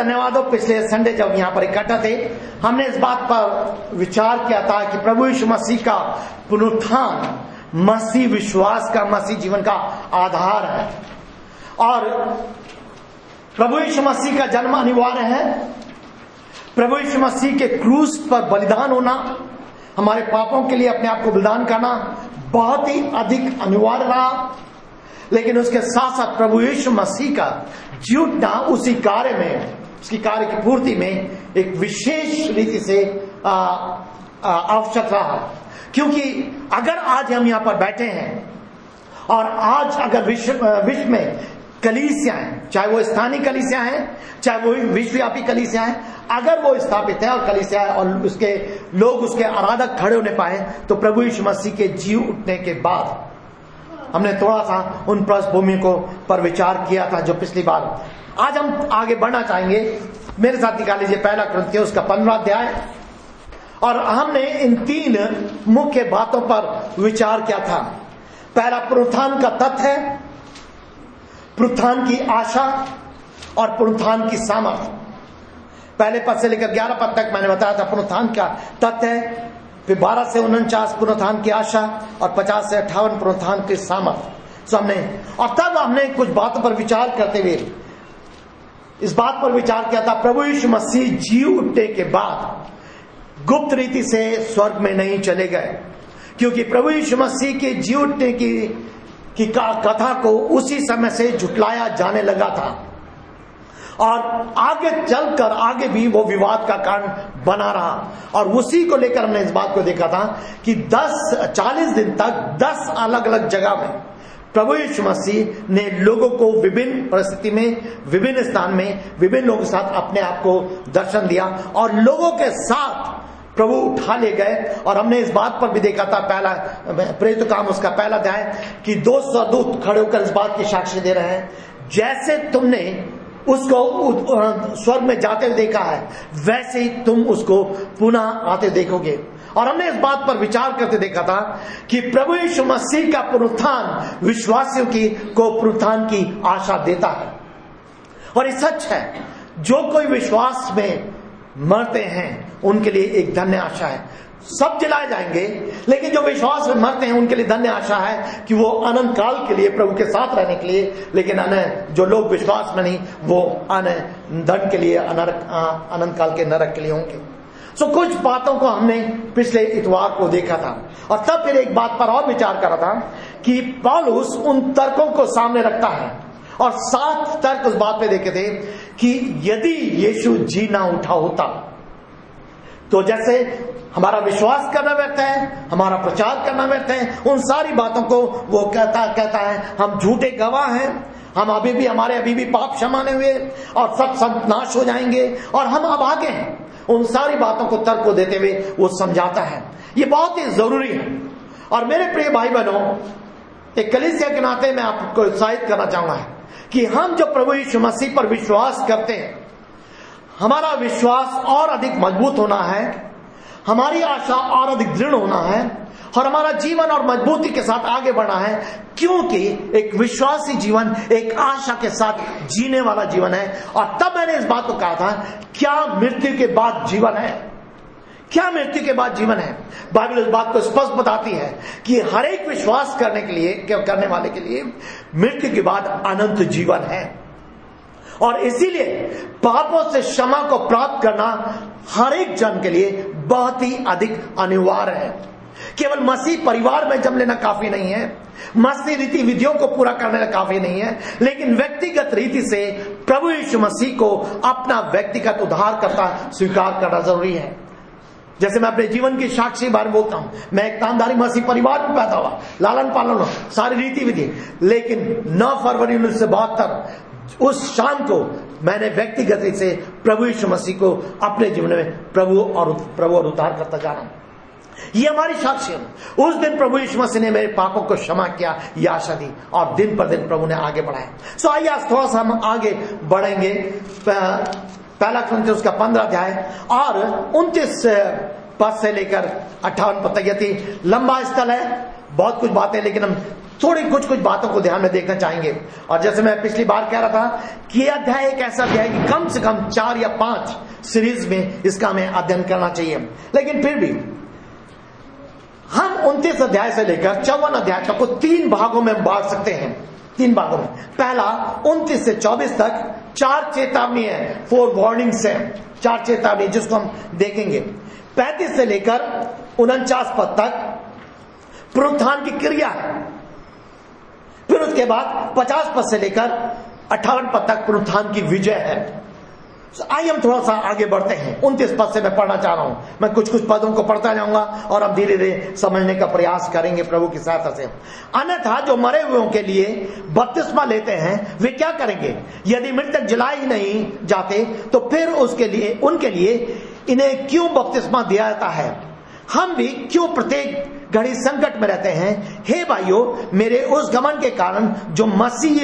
धन्यवाद हो, पिछले संडे जब यहाँ पर इकट्ठा थे हमने इस बात पर विचार किया था कि प्रभु यीशु मसीह का पुनरुत्थान मसीह विश्वास का, मसीह जीवन का आधार है। और प्रभु यीशु मसीह का जन्म अनिवार्य है। प्रभु यीशु मसीह के क्रूस पर बलिदान होना, हमारे पापों के लिए अपने आप को बलिदान करना बहुत ही अधिक अनिवार्य रहा। लेकिन उसके साथ साथ प्रभु यीशु मसीह का जी उठना उसी कार्य में, उसकी कार्य की पूर्ति में एक विशेष रीति से आवश्यक रहा। क्योंकि अगर आज हम यहाँ पर बैठे हैं और आज अगर विश्व में कलीसियाएं, चाहे वो स्थानीय कलीसियां हैं, चाहे वो विश्वव्यापी कलीसियां हैं, अगर वो स्थापित है और कलीसिया है और उसके लोग, उसके आराधक खड़े होने पाए, तो प्रभु यीशु मसीह के जी उठने के बाद हमने थोड़ा सा उन पृष्ठभूमि को पर विचार किया था जो पिछली बार। आज हम आगे बढ़ना चाहेंगे। मेरे साथ निकाल लीजिए पहला कुरिन्थियों उसका 15वां अध्याय। और हमने इन 3 मुख्य बातों पर विचार किया था। पहला पुनरुत्थान का तथ्य है, पुनरुत्थान की आशा और पुनरुत्थान की सामर्थ्य। पहले पद से लेकर 11 पद तक मैंने बताया था पुनरुत्थान का तथ्य है, फिर 12 से 49 पुनरुत्थान की आशा और 50 से 58 पुनरुत्थान की सामर्थ्य हमने। और तब हमने कुछ बातों पर विचार करते हुए इस बात पर विचार किया था, प्रभु यीशु मसीह जी उठने के बाद गुप्त रीति से स्वर्ग में नहीं चले गए, क्योंकि प्रभु यीशु मसीह के जी उठने की कथा को उसी समय से झुटलाया जाने लगा था। और आगे चलकर आगे भी वो विवाद का कारण बना रहा। और उसी को लेकर हमने इस बात को देखा था कि 40 दिन तक 10 अलग अलग जगह में प्रभु यीशु मसीह ने लोगों को विभिन्न परिस्थिति में, विभिन्न स्थान में, विभिन्न लोगों के साथ अपने आप को दर्शन दिया और लोगों के साथ प्रभु उठा ले गए। और हमने इस बात पर भी देखा था, पहला प्रेरित काम उसका पहला अध्याय, कि 2 स्वर्गदूत खड़े होकर इस बात की साक्षी दे रहे हैं, जैसे तुमने उसको स्वर्ग में जाते हुए देखा है वैसे ही तुम उसको पुनः आते देखोगे। और हमने इस बात पर विचार करते देखा था कि प्रभु यीशु मसीह का पुनरुत्थान विश्वासियों को पुनरुत्थान की आशा देता है। और ये सच है, जो कोई विश्वास में मरते हैं उनके लिए एक धन्य आशा है। सब जलाए जाएंगे, लेकिन जो विश्वास में मरते हैं उनके लिए धन्य आशा है कि वो अनंत काल के लिए प्रभु के साथ रहने के लिए, लेकिन जो लोग विश्वास में नहीं वो दंड के लिए, अनंत काल के नरक के लिए होंगे। सो कुछ बातों को हमने पिछले इतवार को देखा था। और तब फिर एक बात पर और विचार करा था कि पौलुस उन तर्कों को सामने रखता है और 7 तर्क उस बात पे देखे थे कि यदि यीशु जी ना उठा होता तो जैसे हमारा विश्वास करना व्यर्थ है, हमारा प्रचार करना व्यर्थ है। उन सारी बातों को वो कहता है हम झूठे गवाह हैं, हम अभी भी पाप क्षमाने हुए और सब नाश हो जाएंगे और हम अब आगे हैं। उन सारी बातों को तर्क को देते हुए वो समझाता है। ये बहुत ही जरूरी है। और मेरे प्रिय भाई बहनों, एक कलीसिया के नाते मैं आपको उत्साहित करना चाहूंगा कि हम जो प्रभु यीशु मसीह पर विश्वास करते हैं, हमारा विश्वास और अधिक मजबूत होना है, हमारी आशा और अधिक दृढ़ होना है और हमारा जीवन और मजबूती के साथ आगे बढ़ना है, क्योंकि एक विश्वासी जीवन एक आशा के साथ जीने वाला जीवन है। और तब मैंने इस बात को कहा था, क्या मृत्यु के बाद जीवन है? क्या मृत्यु के बाद जीवन है? बाइबल इस बात को स्पष्ट बताती है कि हर एक विश्वास करने वाले के लिए मृत्यु के बाद अनंत जीवन है। और इसीलिए पापों से क्षमा को प्राप्त करना हर एक जन के लिए बहुत ही अधिक अनिवार्य है। केवल मसीह परिवार में जन्म लेना काफी नहीं है, मसीह रीति विधियों को पूरा करने काफी नहीं है, लेकिन व्यक्तिगत रीति से प्रभु यीशु मसीह को अपना व्यक्तिगत उद्धारकर्ता स्वीकार करना जरूरी है। जैसे मैं अपने जीवन की साक्षी बारे में बोलता हूं, मैं एक नामधारी मसीह परिवार में पैदा हुआ, लालन पालन सारी रीति विधि, लेकिन 9 फरवरी 1972 उस शाम को मैंने व्यक्तिगत से प्रभु यीशु मसीह को अपने जीवन में प्रभु और उद्धार करता जा रहा हूं। ये हमारी साक्षी है। उस दिन प्रभु यीशु मसीह ने मेरे पापों को क्षमा किया, ये आशा दी और दिन पर दिन प्रभु ने आगे बढ़ाया। सो आइए आज थोड़ा सा हम आगे बढ़ेंगे। पहला कुरिन्थियों उसका 15 अध्याय और 29 पद से लेकर 58 पद तक। यदि लंबा स्थल है, बहुत कुछ बातें, लेकिन हम थोड़ी कुछ बातों को ध्यान में देखना चाहेंगे। और जैसे मैं पिछली बार कह रहा था कि यह अध्याय एक ऐसा अध्याय कि कम से कम 4 या 5 सीरीज में इसका हमें अध्ययन करना चाहिए। लेकिन फिर भी हम 29 अध्याय से लेकर 54 अध्याय तक को 3 भागों में बांट सकते हैं। 3 भागों में। पहला 29 से 24 तक 4 चेतावनी है, 4 वार्निंग्स है, 4 चेतावनी जिसको हम देखेंगे। 35 से लेकर 49 पद तक पुनरुत्थान की क्रिया है। फिर उसके बाद 50 पद से लेकर 58 पद तक पुनरुत्थान की विजय है। आइए हम थोड़ा सा आगे बढ़ते हैं। 29 पद से मैं पढ़ना चाह रहा हूं। मैं कुछ पदों को पढ़ता जाऊंगा और अब धीरे धीरे समझने का प्रयास करेंगे प्रभु की सहायता से। अन्यथा जो मरे हुओं के लिए बपतिस्मा लेते हैं वे क्या करेंगे? यदि मृतक जलाए ही नहीं जाते तो फिर उनके लिए इन्हें क्यों बपतिस्मा दिया जाता है? हम भी क्यों प्रत्येक घड़ी संकट में रहते हैं? हे भाइयों, मेरे उस घमंड के कारण जो मसीह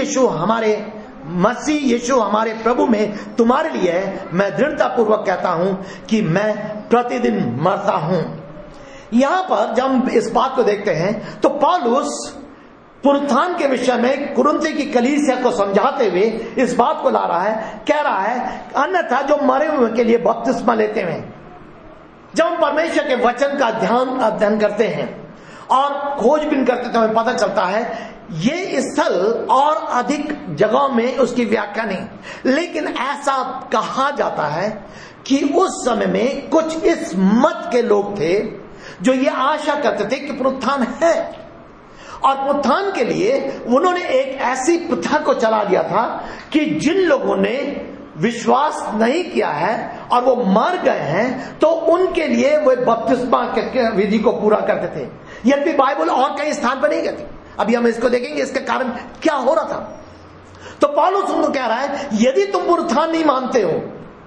यीशु हमारे प्रभु में तुम्हारे लिए है, मैं दृढ़ता पूर्वक कहता हूं कि मैं प्रतिदिन मरता हूं। यहां पर जब हम इस बात को देखते हैं तो पौलुस पुनरुत्थान के विषय में कुरिन्थ की कलीसिया को समझाते हुए इस बात को ला रहा है, कह रहा है अन्यथा जो मरे हुए के लिए बपतिस्मा लेते हैं, जब हम परमेश्वर के वचन का अध्ययन करते हैं और खोजबीन करते तो हमें पता चलता है ये स्थल और अधिक जगहों में उसकी व्याख्या नहीं, लेकिन ऐसा कहा जाता है कि उस समय में कुछ इस मत के लोग थे जो ये आशा करते थे कि पुनरुत्थान है, और पुनरुत्थान के लिए उन्होंने एक ऐसी प्रथा को चला दिया था कि जिन लोगों ने विश्वास नहीं किया है और वो मर गए हैं तो उनके लिए वो बपतिस्मा के विधि को पूरा करते थे। यद्यपि बाइबल और कई स्थान पर नहीं कहती। अभी हम इसको देखेंगे इसका कारण क्या हो रहा था। तो पौलुस उनको कह रहा है यदि तुम पुनरुत्थान नहीं मानते हो,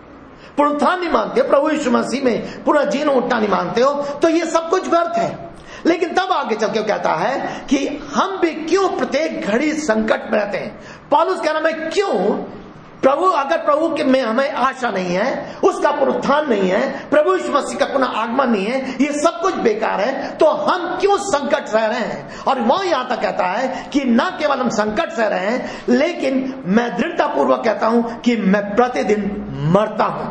प्रभु यीशु मसीह में पुनः जीना उठना नहीं मानते हो, तो ये सब कुछ व्यर्थ है। लेकिन तब आगे चल के कहता है कि हम भी क्यों प्रत्येक घड़ी संकट में रहते हैं। पौलुस कह रहा है क्यों अगर प्रभु के में हमें आशा नहीं है, उसका पुनरुत्थान नहीं है, प्रभु यीशु मसीह का पुनः आगमन नहीं है, ये सब कुछ बेकार है, तो हम क्यों संकट सह रहे हैं। और वह यहां तक कहता है कि न केवल हम संकट सह रहे हैं, लेकिन मैं दृढ़ता पूर्वक कहता हूं कि मैं प्रतिदिन मरता हूं।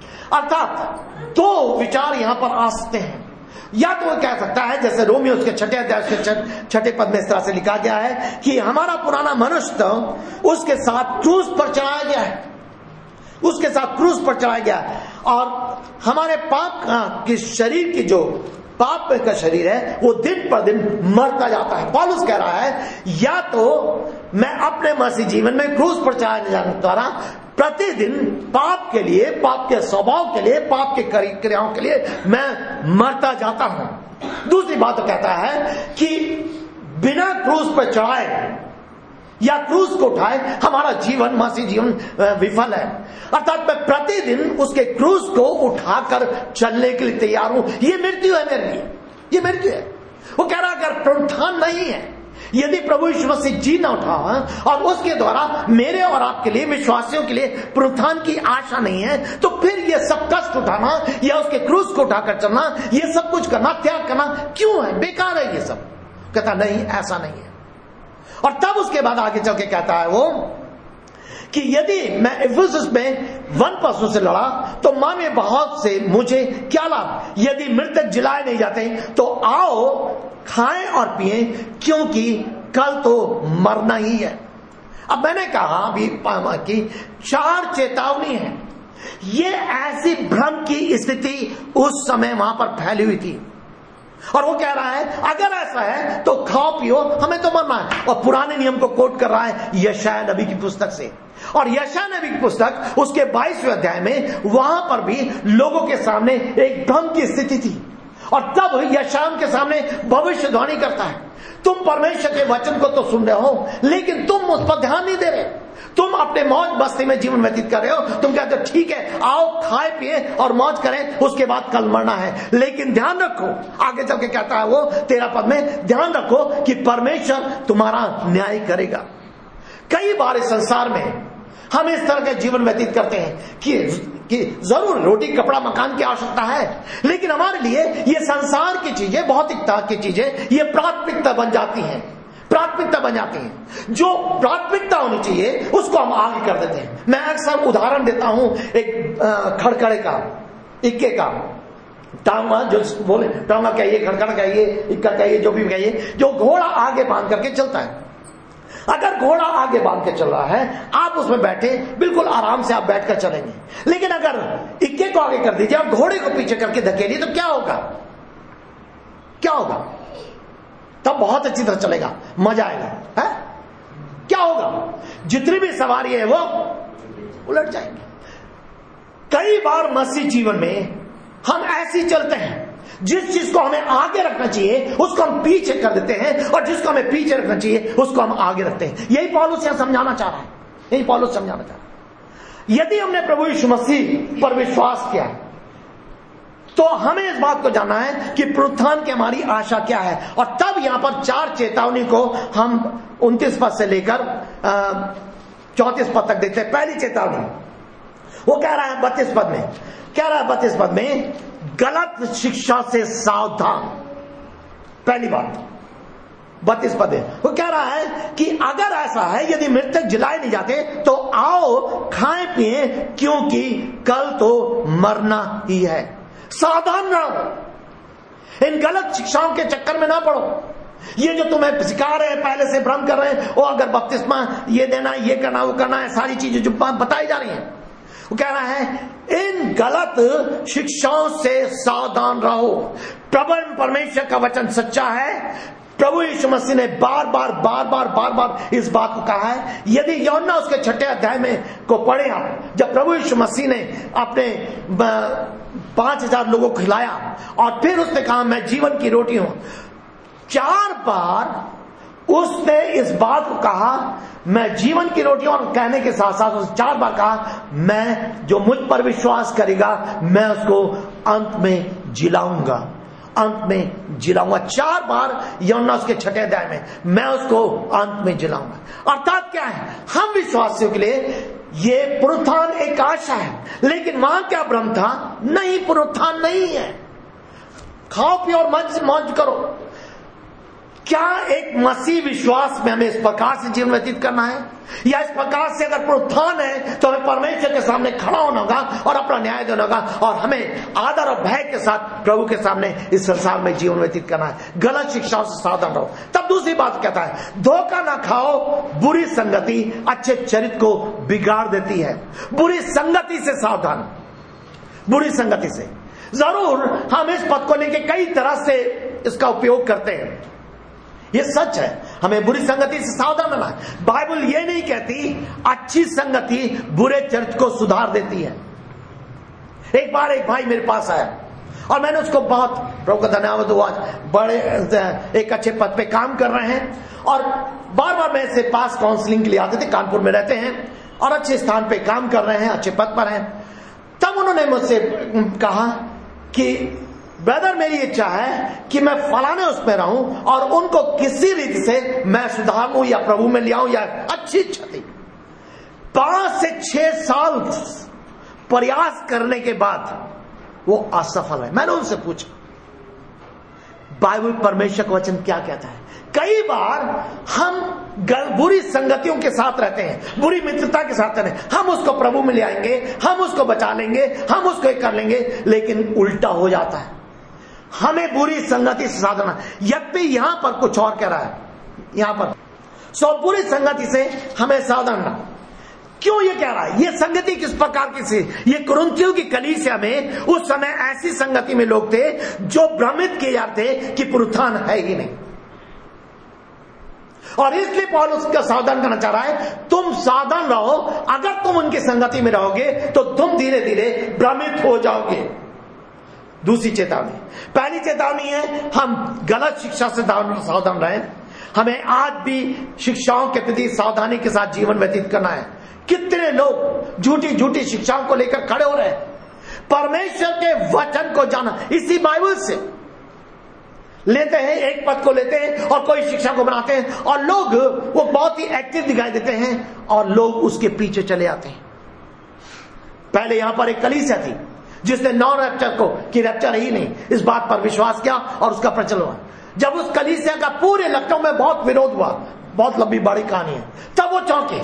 अर्थात 2 विचार यहां पर आ सकते हैं। या तो वो कह सकता है जैसे रोमियो उसके 6 अध्याय के 6 पद में इस तरह से लिखा गया है कि हमारा पुराना मनुष्य तो उसके साथ क्रूस पर चढ़ाया गया है, उसके साथ क्रूस पर चढ़ाया गया है, और हमारे पाप के शरीर की जो पाप का शरीर है वो दिन पर दिन मरता जाता है। पौलुस कह रहा है या तो मैं अपने मसीह जीवन में क्रूस पर चढ़ाए जाने द्वारा प्रतिदिन पाप के लिए, पाप के स्वभाव के लिए, पाप के क्रियाओं के लिए मैं मरता जाता हूं। दूसरी बात तो कहता है कि बिना क्रूस पर चढ़ाए या क्रूस को उठाए हमारा जीवन, मसीह जीवन विफल है। अर्थात मैं प्रतिदिन उसके क्रूस को उठाकर चलने के लिए तैयार हूं। ये मृत्यु है मेरे लिए, ये मृत्यु है। वो कह रहा अगर पुनरुत्थान नहीं है, यदि प्रभु यीशु मसीह जी न उठा और उसके द्वारा मेरे और आपके लिए, विश्वासियों के लिए पुनरुत्थान की आशा नहीं है, तो फिर ये सब कष्ट उठाना या उसके क्रूस को उठाकर चलना, ये सब कुछ करना, त्याग करना क्यों है? बेकार है ये सब। कहता नहीं, ऐसा नहीं है। और तब उसके बाद आगे चल के कहता है वो कि यदि मैं इफिसुस में 1 पशु से लड़ा तो मां में बहुत से मुझे क्या लाभ? यदि मृतक जिलाए नहीं जाते तो आओ खाएं और पिएं, क्योंकि कल तो मरना ही है। अब मैंने कहा अभी कि 4 चेतावनी है। ये ऐसी भ्रम की स्थिति उस समय वहां पर फैली हुई थी, और वो कह रहा है अगर ऐसा है तो खाओ पियो, हमें तो मरना है। और पुराने नियम को कोट कर रहा है यशायाह नबी की पुस्तक से, और यशायाह नबी की पुस्तक उसके 22वें अध्याय में वहां पर भी लोगों के सामने एक भ्रम की स्थिति थी। और तब यशायाह के सामने भविष्यवाणी करता है, तुम परमेश्वर के वचन को तो सुन रहे हो, लेकिन तुम उस पर ध्यान नहीं दे रहे। तुम अपने मौज मस्ती में जीवन व्यतीत कर रहे हो। तुम कहते हो ठीक है, आओ खाए पिए और मौज करें, उसके बाद कल मरना है। लेकिन ध्यान रखो, आगे चल के कहता है वो 13 पद में, ध्यान रखो कि परमेश्वर तुम्हारा न्याय करेगा। कई बार इस संसार में हम इस तरह के जीवन व्यतीत करते हैं कि कि जरूर रोटी कपड़ा मकान की आवश्यकता है, लेकिन हमारे लिए ये संसार की चीजें, भौतिकता की चीजें, ये प्राथमिकता बन जाती हैं, प्राथमिकता बन जाती है। जो प्राथमिकता होनी चाहिए उसको हम आगे कर देते हैं। मैं अक्सर उदाहरण देता हूं एक खड़खड़े का, इक्के का, टांगा जो बोले, टांगा कहिए, खड़खड़ कहिए, इक्का कहिए, जो भी कहिए, जो घोड़ा आगे बांध करके चलता है। अगर घोड़ा आगे बांध के चल रहा है, आप उसमें बैठे, बिल्कुल आराम से आप बैठकर चलेंगे। लेकिन अगर इक्के को आगे कर दीजिए और घोड़े को पीछे करके धकेलिए तो क्या होगा? क्या होगा? तब बहुत अच्छी तरह चलेगा, मजा आएगा, है? क्या होगा? जितनी भी सवारी है वो उलट जाएंगे। कई बार मसीह जीवन में हम ऐसे चलते हैं, जिस चीज को हमें आगे रखना चाहिए उसको हम पीछे कर देते हैं, और जिसको हमें पीछे रखना चाहिए उसको हम आगे रखते हैं। यही पौलुस यहां समझाना चाह रहा है, यही पौलुस समझाना चाह रहा है। यदि हमने प्रभु यीशु मसीह पर विश्वास किया तो हमें इस बात को जानना है कि पुनरुत्थान की हमारी आशा क्या है। और तब यहां पर 4 चेतावनी को हम 29 पद से लेकर 34 पद तक देखते हैं। पहली चेतावनी वो कह रहा है 32 पद में, कह रहा है 32 पद में, गलत शिक्षा से सावधान। पहली बात 32 पद है, वो कह रहा है कि अगर ऐसा है, यदि मृतक जलाए नहीं जाते तो आओ खाएं पिए, क्योंकि कल तो मरना ही है। सावधान रहो, इन गलत शिक्षाओं के चक्कर में ना पड़ो। ये जो तुम्हें सिखा रहे हैं, पहले से भ्रम कर रहे हैं, वो अगर बपतिस्मा ये देना, ये करना, वो करना है, सारी चीजें जो बताई जा रही हैं, वो कह रहा है इन गलत शिक्षाओं से सावधान रहो। प्रभु परमेश्वर का वचन सच्चा है। प्रभु यीशु मसीह ने बार बार इस बात को कहा है। यदि यूहन्ना उसके 6 अध्याय में को पढ़े आप, जब प्रभु यीशु मसीह ने अपने 5000 लोगों को खिलाया और फिर उसने कहा मैं जीवन की रोटी हूं, 4 बार उसने इस बात को कहा मैं जीवन की रोटी, और कहने के साथ साथ उसने 4 बार कहा मैं जो मुझ पर विश्वास करेगा मैं उसको अंत में जिलाऊंगा, अंत में जिलाऊंगा। 4 बार यूहन्ना उसके 6 अध्याय में, मैं उसको अंत में जिलाऊंगा। अर्थात क्या है, हम विश्वासियों के लिए ये पुनरुत्थान एक आशा है। लेकिन वहां क्या भ्रम था? नहीं, पुनरुत्थान नहीं है। खाओ पियो और मौज करो। क्या एक मसीह विश्वास में हमें इस प्रकार से जीवन व्यतीत करना है, या इस प्रकार से अगर पुनरुत्थान है तो हमें परमेश्वर के सामने खड़ा होना होगा और अपना न्याय देना होगा, और हमें आदर और भय के साथ प्रभु के सामने इस संसार में जीवन व्यतीत करना है। गलत शिक्षाओं से सावधान रहो। तब दूसरी बात कहता है, धोखा ना खाओ, बुरी संगति अच्छे चरित्र को बिगाड़ देती है। बुरी संगति से सावधान, बुरी संगति से। जरूर हम इस पद को लेकर कई तरह से इसका उपयोग करते हैं, ये सच है, हमें बुरी संगति से सावधान रहना है। बाइबल ये नहीं कहती अच्छी संगति बुरे चरित्र को सुधार देती है। एक बार एक भाई मेरे पास आया और मैंने उसको बहुत, प्रभु का धन्यवाद हुआ, बड़े एक अच्छे पद पे काम कर रहे हैं और बार बार मेरे से पास काउंसलिंग के लिए आते थे। कानपुर में रहते हैं और अच्छे स्थान पे काम कर रहे हैं, अच्छे पद पर हैं। तब उन्होंने मुझसे कहा कि ब्रदर मेरी इच्छा है कि मैं फलाने उसमें रहूं और उनको किसी रीति से मैं सुधारूं या प्रभु में ले आऊं, या अच्छी इच्छा थी। 5 से 6 साल प्रयास करने के बाद वो असफल है। मैंने उनसे पूछा बाइबल परमेश्वर का वचन क्या कहता है। कई बार हम बुरी संगतियों के साथ रहते हैं, बुरी मित्रता के साथ रहते हैं, हम उसको प्रभु में ले आएंगे, हम उसको बचा लेंगे, हम उसको एक कर लेंगे, लेकिन उल्टा हो जाता है। हमें बुरी संगति से सावधान। यद्यपि यहां पर कुछ और कह रहा है, यहां पर बुरी संगति से हमें सावधान रहना। क्यों ये कह रहा है? ये संगति किस प्रकार की थी? ये कुरिन्थियों की कलीसिया में उस समय ऐसी संगति में लोग थे जो भ्रमित किए जाते कि पुनरुत्थान है ही नहीं, और इसलिए पौलुस का सावधान करना चाह रहा है, तुम सावधान रहो। अगर तुम उनकी संगति में रहोगे तो तुम धीरे धीरे भ्रमित हो जाओगे। दूसरी चेतावनी, पहली चेतावनी है हम गलत शिक्षा से सावधान रहें। हमें आज भी शिक्षाओं के प्रति सावधानी के साथ जीवन व्यतीत करना है। कितने लोग झूठी झूठी शिक्षाओं को लेकर खड़े हो रहे हैं। परमेश्वर के वचन को जाना, इसी बाइबल से लेते हैं, एक पद को लेते हैं और कोई शिक्षा को बनाते हैं, और लोग वो बहुत ही एक्टिव दिखाई देते हैं और लोग उसके पीछे चले आते हैं। पहले यहां पर एक कलीसिया थी जिसने नॉन रैप्चर को कि रैप्चर ही नहीं इस बात पर विश्वास किया और उसका प्रचलन हुआ। जब उस कलीसिया का पूरे लखनऊ में बहुत विरोध हुआ, बहुत लंबी बड़ी कहानी है, तब वो चौंके।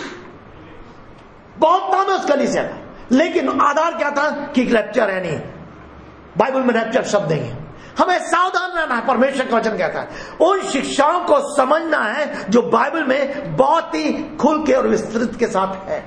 बहुत नाम है उस कलीसिया का, लेकिन आधार क्या था कि रैप्चर है नहीं, बाइबल में रैप्चर शब्द नहीं है। हमें सावधान रहना है, परमेश्वर का वचन कहता है। उन शिक्षाओं को समझना है जो बाइबल में बहुत ही खुल के और विस्तृत के साथ है।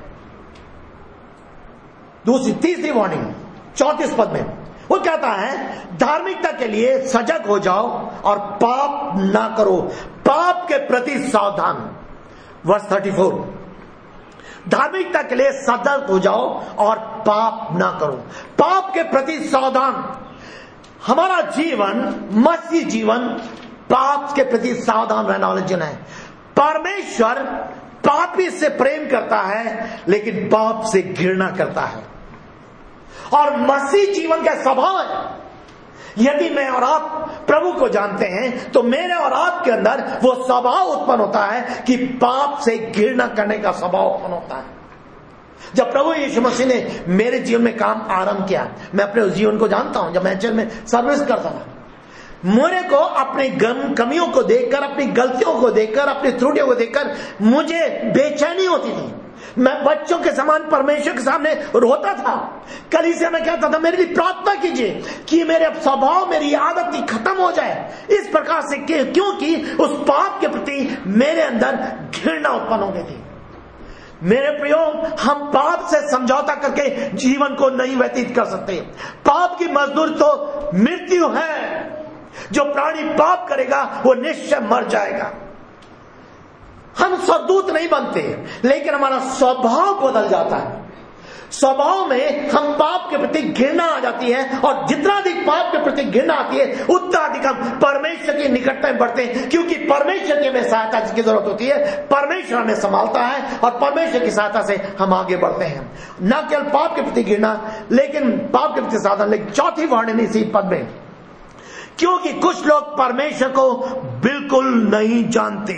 तीसरी वार्निंग 34 पद में वो कहता है, धार्मिकता के लिए सजग हो जाओ और पाप ना करो, पाप के प्रति सावधान। वर्स 34, धार्मिकता के लिए सजग हो जाओ और पाप ना करो, पाप के प्रति सावधान। हमारा जीवन, मसीह जीवन, पाप के प्रति सावधान रहने वाला जीवन है। परमेश्वर पापी से प्रेम करता है लेकिन पाप से घृणा करता है, और मसीह जीवन का स्वभाव है। यदि मैं और आप प्रभु को जानते हैं तो मेरे और आपके अंदर वो स्वभाव उत्पन्न होता है कि पाप से घृणा करने का स्वभाव उत्पन्न होता है। जब प्रभु यीशु मसीह ने मेरे जीवन में काम आरंभ किया, मैं अपने उस जीवन को जानता हूं, जब मैं चर्च में सर्विस करता था, मेरे को अपनी कमियों को देखकर, अपनी गलतियों को देखकर, अपनी त्रुटियों को देखकर मुझे बेचैनी होती थी। मैं बच्चों के समान परमेश्वर के सामने रोता था। कलीसिया में कहता था, मेरे लिए प्रार्थना कीजिए कि मेरे स्वभाव, मेरी आदत खत्म हो जाए। इस प्रकार से क्योंकि उस पाप के प्रति मेरे अंदर घृणा उत्पन्न हो गई थी। मेरे प्रियो, हम पाप से समझौता करके जीवन को नहीं व्यतीत कर सकते। पाप की मजदूर तो मृत्यु है। जो प्राणी पाप करेगा वो निश्चय मर जाएगा। हम स्वदूत नहीं बनते, लेकिन हमारा स्वभाव बदल जाता है। स्वभाव में हम पाप के प्रति घृणा आ जाती है, और जितना अधिक पाप के प्रति घृणा आती है उतना अधिक हम परमेश्वर की निकटता में बढ़ते हैं, क्योंकि परमेश्वर की हमें सहायता की जरूरत होती है। परमेश्वर हमें संभालता है और परमेश्वर की सहायता से हम आगे बढ़ते हैं। न केवल पाप के प्रति घृणा, लेकिन पाप के प्रति साधन। लेकिन चौथी वार्निंग इसी पद में, क्योंकि कुछ लोग परमेश्वर को बिल्कुल नहीं जानते।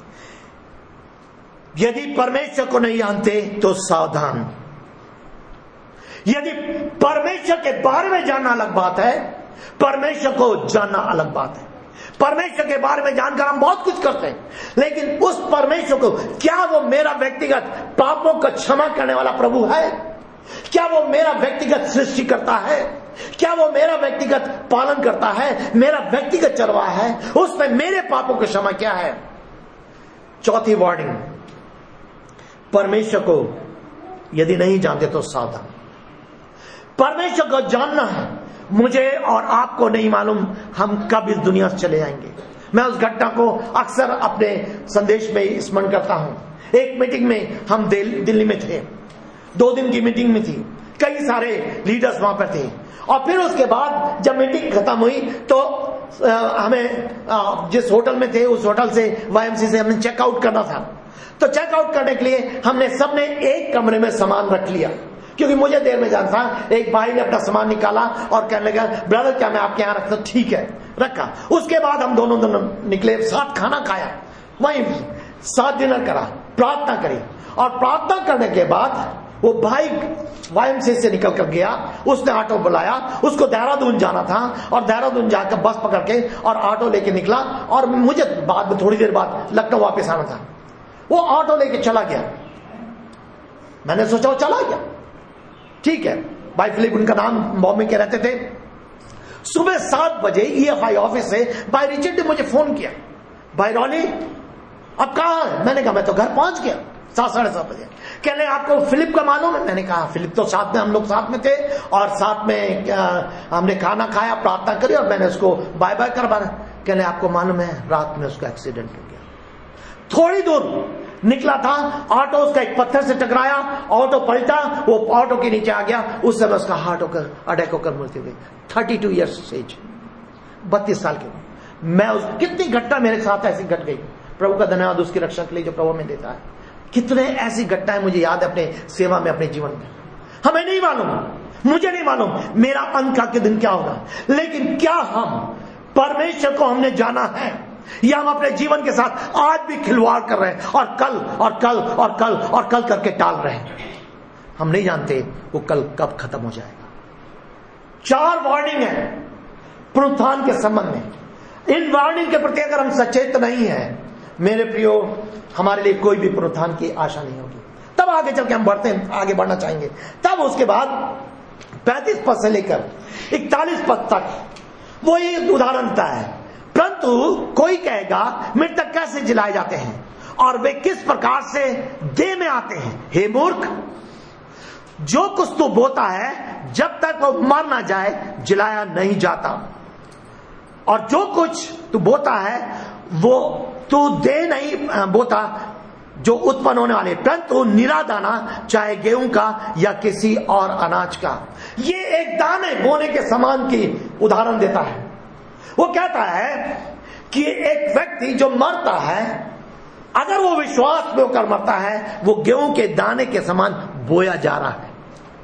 यदि परमेश्वर को नहीं जानते तो सावधान। यदि परमेश्वर के बारे में जानना अलग बात है, परमेश्वर को जानना अलग बात है। परमेश्वर के बारे में जानकर हम बहुत कुछ करते हैं, लेकिन उस परमेश्वर को, क्या वो मेरा व्यक्तिगत पापों को क्षमा करने वाला प्रभु है? क्या वो मेरा व्यक्तिगत सृष्टि करता है? क्या वो मेरा व्यक्तिगत पालन करता है? मेरा व्यक्तिगत चरवाहा है? उसने मेरे पापों को क्षमा किया है। चौथी वार्निंग, परमेश्वर को यदि नहीं जानते तो सावधान। परमेश्वर को जानना है। मुझे और आपको नहीं मालूम हम कब इस दुनिया से चले जाएंगे। मैं उस घटना को अक्सर अपने संदेश में स्मरण करता हूं। एक मीटिंग में हम दिल्ली में थे, 2 दिन की मीटिंग में थी, कई सारे लीडर्स वहां पर थे। और फिर उसके बाद जब मीटिंग खत्म हुई तो हमें जिस होटल में थे उस होटल से YMCA से हमें चेकआउट करना था। तो चेकआउट करने के लिए हमने सबने एक कमरे में सामान रख लिया, क्योंकि मुझे देर में जाना था। एक भाई ने अपना सामान निकाला और कहने लगा, ब्रदर क्या मैं आपके यहाँ रखता? ठीक है, रखा। उसके बाद हम दोनों निकले, साथ खाना खाया, वहीं साथ डिनर करा, प्रार्थना करी। और प्रार्थना करने के बाद वो भाई YMCA से निकल कर गया। उसने ऑटो बुलाया, उसको देहरादून जाना था, और देहरादून जाकर बस पकड़ के और ऑटो लेके निकला, और मुझे बाद में थोड़ी देर बाद लखनऊ वापस आना था। वो ऑटो लेके चला गया। मैंने सोचा वो चला गया, ठीक है। भाई फिलिप उनका नाम, बॉम्बे के रहते थे। सुबह 7 बजे EFI ऑफिस से भाई रिचर्ड ने मुझे फोन किया, भाई रॉनी अब कहाँ है? मैंने कहा मैं तो घर पहुंच गया 7, साढ़े 7 बजे। कहने आपको फिलिप का मालूम है? मैंने कहा फिलिप तो साथ में, हम लोग साथ में थे और साथ में हमने खाना खाया, प्रार्थना करी और मैंने उसको बाय बाय करवाया। कहने आपको मालूम है रात में उसका एक्सीडेंट हो गया। थोड़ी दूर निकला था, ऑटो उसका एक पत्थर से टकराया, ऑटो पलटा, वो ऑटो के नीचे आ गया। उस समय उसका हार्ट होकर अटैक होकर मृत्यु हुई। 32 ईयर्स एज, 32 साल के। मैं उस कितनी घटना मेरे साथ ऐसी घट गई। प्रभु का धन्यवाद उसकी रक्षा के लिए जो प्रभु में देता है। कितने ऐसी घटनाएं मुझे याद है अपने सेवा में, अपने जीवन में। हमें नहीं मालूम, मुझे नहीं मालूम मेरा अंत का के दिन क्या होगा, लेकिन क्या हम परमेश्वर को हमने जाना है, या हम अपने जीवन के साथ आज भी खिलवाड़ कर रहे हैं और कल और कल और कल और कल करके टाल रहे हैं? हम नहीं जानते वो कल कब खत्म हो जाएगा। 4 वार्निंग है पुनरुत्थान के संबंध में। इन वार्निंग के प्रति अगर हम सचेत नहीं है, मेरे प्रियो, हमारे लिए कोई भी पुनरुत्थान की आशा नहीं होगी। तब आगे चल के हम आगे बढ़ना चाहेंगे। तब उसके बाद 35 पद से लेकर 41 पद तक वो एक उदाहरण देता है। परंतु कोई कहेगा मृतक कैसे जिलाए जाते हैं और वे किस प्रकार से देह में आते हैं। हे मूर्ख, जो कुछ तू बोता है जब तक वो मर ना जाए जिलाया नहीं जाता, और जो कुछ तू बोता है वो तू दे नहीं बोता जो उत्पन्न होने वाले, परंतु निरा दाना, चाहे गेहूं का या किसी और अनाज का। ये एक दाने बोने के समान की उदाहरण देता है। वो कहता है कि एक व्यक्ति जो मरता है, अगर वो विश्वास में होकर मरता है, वो गेहूं के दाने के समान बोया जा रहा है।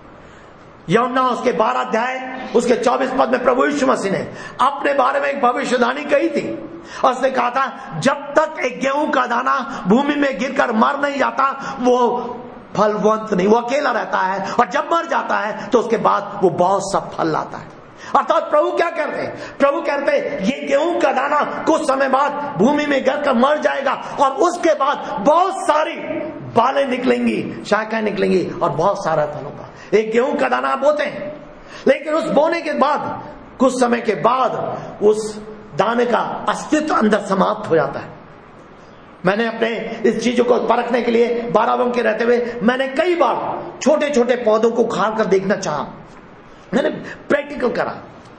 यूहन्ना उसके 12 अध्याय उसके 24 पद में प्रभु यीशु मसीह ने अपने बारे में एक भविष्यवाणी कही थी। और उसने कहा था, जब तक एक गेहूं का दाना भूमि में गिरकर मर नहीं जाता वो फलवंत नहीं, वो अकेला रहता है, और जब मर जाता है तो उसके बाद वो बहुत सा फल लाता है। अर्थात प्रभु क्या करते? प्रभु कहते ये गेहूं का दाना कुछ समय बाद भूमि में गिरकर मर जाएगा, और उसके बाद बहुत सारी बालें निकलेंगी, शाखाएं निकलेंगी, और बहुत सारा फल होगा। एक गेहूं का दाना बोते हैं, लेकिन उस बोने के बाद कुछ समय के बाद उस दाने का अस्तित्व अंदर समाप्त हो जाता है। मैंने अपने इस चीजों को परखने के लिए 12 के रहते हुए मैंने कई बार छोटे छोटे पौधों को उखाड़ कर देखना चाहा। मैंने प्रैक्टिकल करा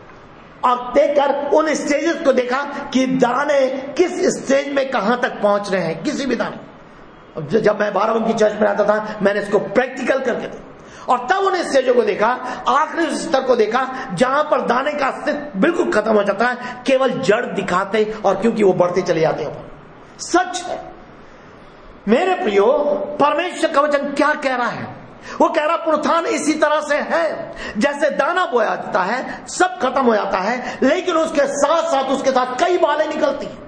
और देखकर उन स्टेजेस को देखा कि दाने किस स्टेज में कहां तक पहुंच रहे हैं, किसी भी दाने। जब मैं 12 की चर्च में आता था, मैंने इसको प्रैक्टिकल करके देखा, और तब उन स्टेजों को देखा, आखिरी स्तर को देखा जहां पर दाने का अस्तित्व बिल्कुल खत्म हो जाता है, केवल जड़ दिखाते, और क्योंकि वो बढ़ते चले जाते हैं। सच है मेरे प्रियो, परमेश्वर का वचन क्या कह रहा है? वो कह रहा पुनरुत्थान इसी तरह से है, जैसे दाना बोया जाता है, सब खत्म हो जाता है, लेकिन उसके साथ साथ उसके साथ कई बालें निकलती हैं।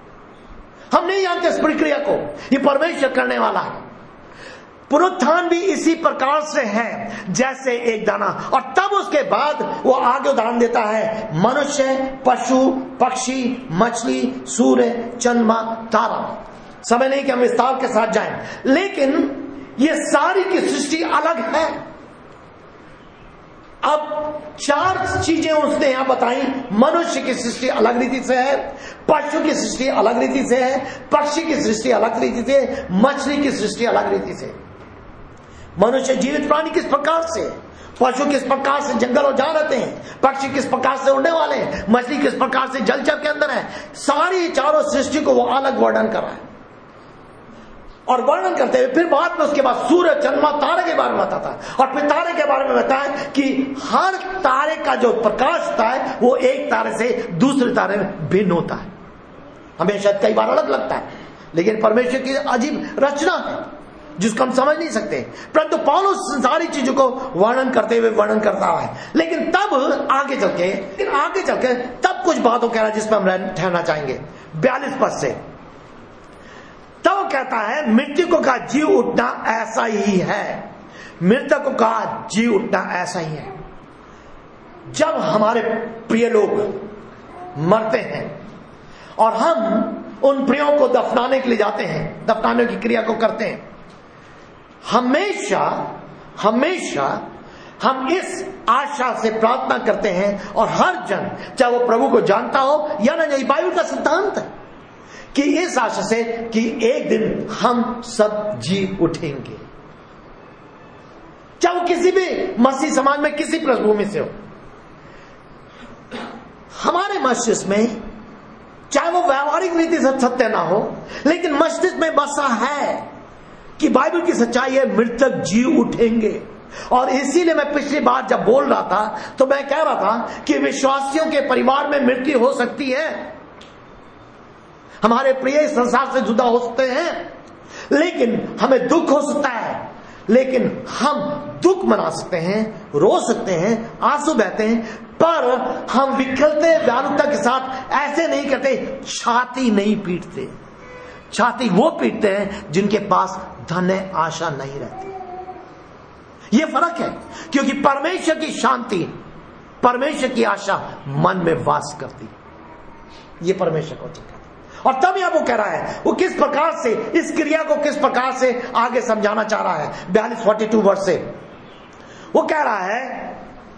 हम नहीं जानते इस प्रक्रिया को, ये परमेश्वर करने वाला है। पुनरुत्थान भी इसी प्रकार से है जैसे एक दाना, और तब उसके बाद वो आगे उदाहरण देता है मनुष्य, पशु, पक्षी, मछली, सूर्य, चंद्रमा, तारा। समय नहीं कि हम विस्तार के साथ जाएं, लेकिन ये सारी की सृष्टि अलग है। अब 4 चीजें उसने यहां बताई। मनुष्य की सृष्टि अलग रीति से है, पशु की सृष्टि अलग रीति से है, पक्षी की सृष्टि अलग रीति से, मछली की सृष्टि अलग रीति से। मनुष्य जीवित प्राणी किस प्रकार से, पशु किस प्रकार से जंगल और जा रहते हैं, पक्षी किस प्रकार से उड़ने वाले हैं, मछली किस प्रकार से जलचर के अंदर है, सारी चारों सृष्टि को वो अलग वर्णन कर रहा है। और वर्णन करते हुए फिर बाद में उसके बाद सूर्य, चंद्रमा, तारे के बारे में बताता है, और फिर तारे के बारे में बताया कि हर तारे का जो प्रकाश होता है वो एक तारे से दूसरे तारे में भिन्न होता है। हमें शायद कई बार अलग लगता है, लेकिन परमेश्वर की अजीब रचना है जिसको हम समझ नहीं सकते। परंतु पौलुस सारी चीजों को वर्णन करते हुए वर्णन करता है। लेकिन तब आगे चल के तब कुछ बातों कह रहा है जिसमें हम ठहरना चाहेंगे। 42 पद से तब कहता है मृतकों का जी उठना ऐसा ही है, मृतकों का जी उठना ऐसा ही है। जब हमारे प्रिय लोग मरते हैं और हम उन प्रियों को दफनाने के लिए जाते हैं, दफनाने की क्रिया को करते हैं, हमेशा हम इस आशा से प्रार्थना करते हैं, और हर जन चाहे वो प्रभु को जानता हो या ना, यही बाइबल का सिद्धांत है कि इस आशा से कि एक दिन हम सब जी उठेंगे, चाहे वो किसी भी मसीह समाज में किसी पृष्ठभूमि से हो। हमारे मस्तिष्क में चाहे वो व्यावहारिक रीति से सत्य ना हो, लेकिन मस्तिष्क में बसा है कि बाइबल की सच्चाई है, मृतक जी उठेंगे। और इसीलिए मैं पिछली बार जब बोल रहा था तो मैं कह रहा था कि विश्वासियों के परिवार में मृत्यु हो सकती है, हमारे प्रिय इस संसार से जुदा हो सकते हैं, लेकिन हमें दुख हो सकता है, लेकिन हम दुख मना सकते हैं, रो सकते हैं, आंसू बहते हैं, पर हम विकलते व्याकुलता के साथ ऐसे नहीं करते, छाती नहीं पीटते। छाती वो पीटते हैं जिनके पास धन आशा नहीं रहती। ये फर्क है, क्योंकि परमेश्वर की शांति, परमेश्वर की आशा मन में वास करती है। ये परमेश्वर को चिंता। और तब यह वो कह रहा है, वो किस प्रकार से इस क्रिया को किस प्रकार से आगे समझाना चाह रहा है। 42-42 वर्ष से वो कह रहा है,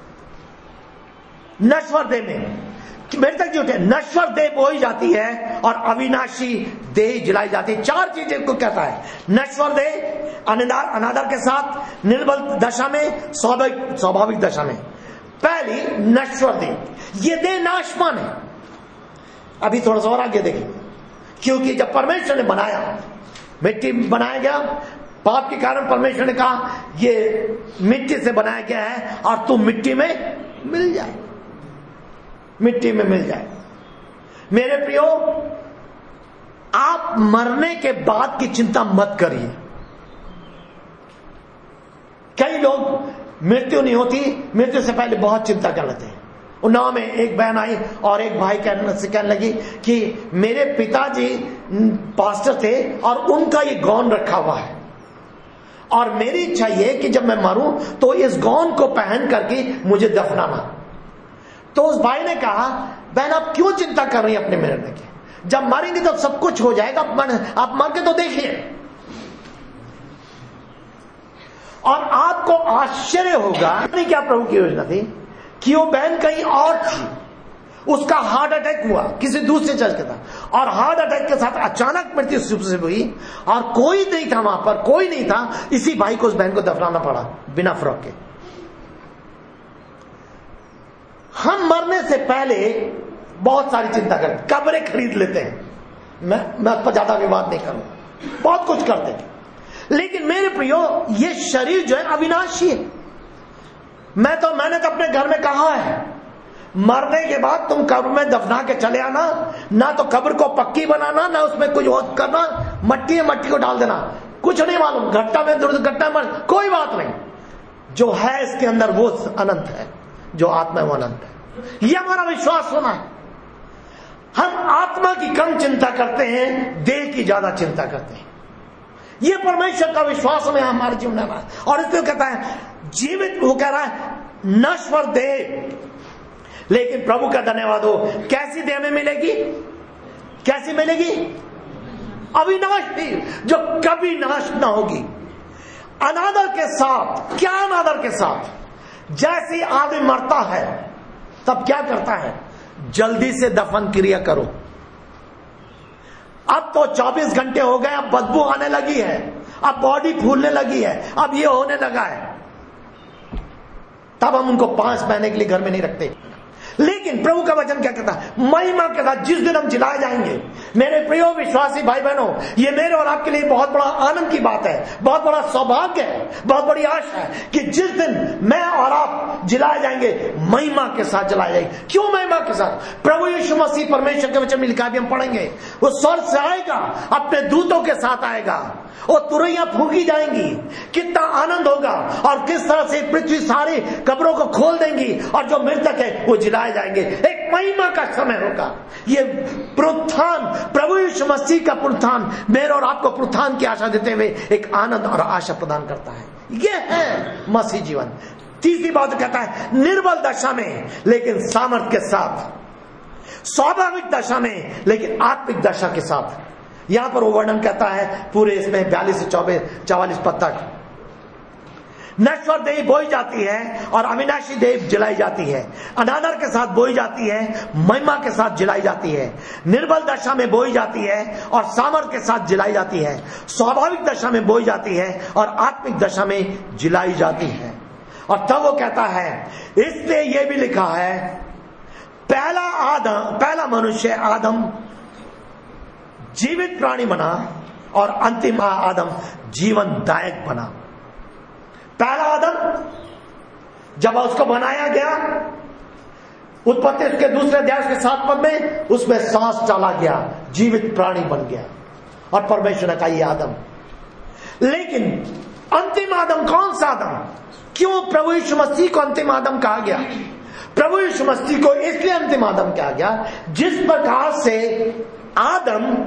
नश्वर देह में मेरे तक जो नश्वर देह बोई जाती है और अविनाशी देह जलाई जाती है। 4 चीजें को कहता है, नश्वर देह अनादर के साथ, निर्बल दशा में, स्वाभाविक दशा में। पहली नश्वर देह, ये देह नाशवान है। अभी थोड़ा सा और आगे देखेंगे, क्योंकि जब परमेश्वर ने बनाया, मिट्टी बनाया गया, पाप के कारण परमेश्वर ने कहा ये मिट्टी से बनाया गया है और तू मिट्टी में मिल जाए, मिट्टी में मिल जाए। मेरे प्रियो, आप मरने के बाद की चिंता मत करिए। कई लोग मृत्यु नहीं होती, मृत्यु से पहले बहुत चिंता कर लेते हैं। उन्नाव में एक बहन आई और एक भाई कहने लगी कि मेरे पिताजी पास्टर थे और उनका ये गौन रखा हुआ है और मेरी इच्छा ये कि जब मैं मरूं तो इस गौन को पहन करके मुझे दफनाना। तो उस भाई ने कहा, बहन आप क्यों चिंता कर रही हैं अपने मरने की? जब मरेंगे तो सब कुछ हो जाएगा, आप मर के तो देखिए। और आपको आश्चर्य होगा, क्या प्रभु की योजना थी कि वो बहन कहीं और थी, उसका हार्ट अटैक हुआ किसी दूसरे चर्च के साथ, और हार्ट अटैक के साथ अचानक मृत्यु से हुई और कोई नहीं था वहां पर, कोई नहीं था। इसी भाई को उस बहन को दफनाना पड़ा बिना फर्क के। हम मरने से पहले बहुत सारी चिंता करते, कब्रें खरीद लेते हैं, मैं उस पर ज्यादा विवाद नहीं करूं, बहुत कुछ करते हैं। लेकिन मेरे प्रियो, ये शरीर जो है अविनाशी है। मैंने तो अपने घर में कहा है, मरने के बाद तुम कब्र में दफना के चले आना, ना तो कब्र को पक्की बनाना, ना उसमें कुछ और करना, मट्टी है मट्टी को डाल देना, कुछ नहीं मालूम, घट्टा में गट्टा में कोई बात नहीं। जो है इसके अंदर वो अनंत है, जो आत्मा है वो अनंत है। यह हमारा विश्वास होना है। हम आत्मा की कम चिंता करते हैं, देह की ज्यादा चिंता करते हैं। यह परमेश्वर का विश्वास हमें हमारे जीवन में, और इसलिए कहता है जीवित, वो कह रहा है नश्वर देह, लेकिन प्रभु का धन्यवाद हो, कैसी देह में मिलेगी? कैसी मिलेगी? अविनाशी, जो कभी नाश ना होगी। अनादर के साथ। क्या अनादर के साथ? जैसे आदमी मरता है तब क्या करता है? जल्दी से दफन क्रिया करो। अब तो 24 घंटे हो गए, अब बदबू आने लगी है, अब बॉडी फूलने लगी है, अब ये होने लगा है, तब हम उनको 5 महीने के लिए घर में नहीं रखते। लेकिन प्रभु का वचन क्या कहता है? महिमा के साथ जिस दिन हम जिलाए जाएंगे। मेरे प्रियो विश्वासी भाई बहनों, ये मेरे और आपके लिए बहुत बड़ा आनंद की बात है, बहुत बड़ा सौभाग्य है, बहुत बड़ी आशा है कि जिस दिन मैं और आप जिलाए जाएंगे, महिमा के साथ जलाए जाएंगे। क्यों महिमा के साथ? प्रभु यीशु मसीह परमेश्वर के वचन में लिखा भी हम पढ़ेंगे, वो स्वर्ग से आएगा, अपने दूतों के साथ आएगा, और तुरैयां फूंकी जाएंगी, कितना आनंद होगा, और किस तरह से पृथ्वी सारी कब्रों को खोल देंगी और जो मृतक है वो जिलाए जाएंगे। एक महिमा का समय होगा। ये पुनरुत्थान, प्रभु यीशु मसीह का पुनरुत्थान मेरे और आपको पुनरुत्थान की आशा देते हुए एक आनंद और आशा प्रदान करता है। ये है मसीह जीवन। तीसरी बात कहता है निर्बल दशा में लेकिन सामर्थ्य के साथ, स्वाभाविक दशा में लेकिन आत्मिक दशा के साथ। यहां पर वो वर्णन कहता है पूरे इसमें 42 से 44 पद तक। नश्वर देह बोई जाती है और अविनाशी देह जलाई जाती है, अनादर के साथ बोई जाती है, महिमा के साथ जलाई जाती है, निर्बल दशा में बोई जाती है और सामर्थ्य के साथ जलाई जाती है, स्वाभाविक दशा में बोई जाती है और आत्मिक दशा में जलाई जाती है। और तब वो कहता है, इसलिए यह भी लिखा है, पहला मनुष्य आदम जीवित प्राणी बना और अंतिम आदम जीवनदायक बना। पहला आदम जब उसको बनाया गया, उत्पत्ति उसके दूसरे अध्याय के 7 पद में उसमें सांस डाला गया, जीवित प्राणी बन गया, और परमेश्वर ने कहा ये आदम। लेकिन अंतिम आदम कौन सा आदम? क्यों प्रभु यीशु मसीह को अंतिम आदम कहा गया? प्रभु यीशु मसीह को इसलिए अंतिम आदम कहा गया, जिस प्रकार से आदम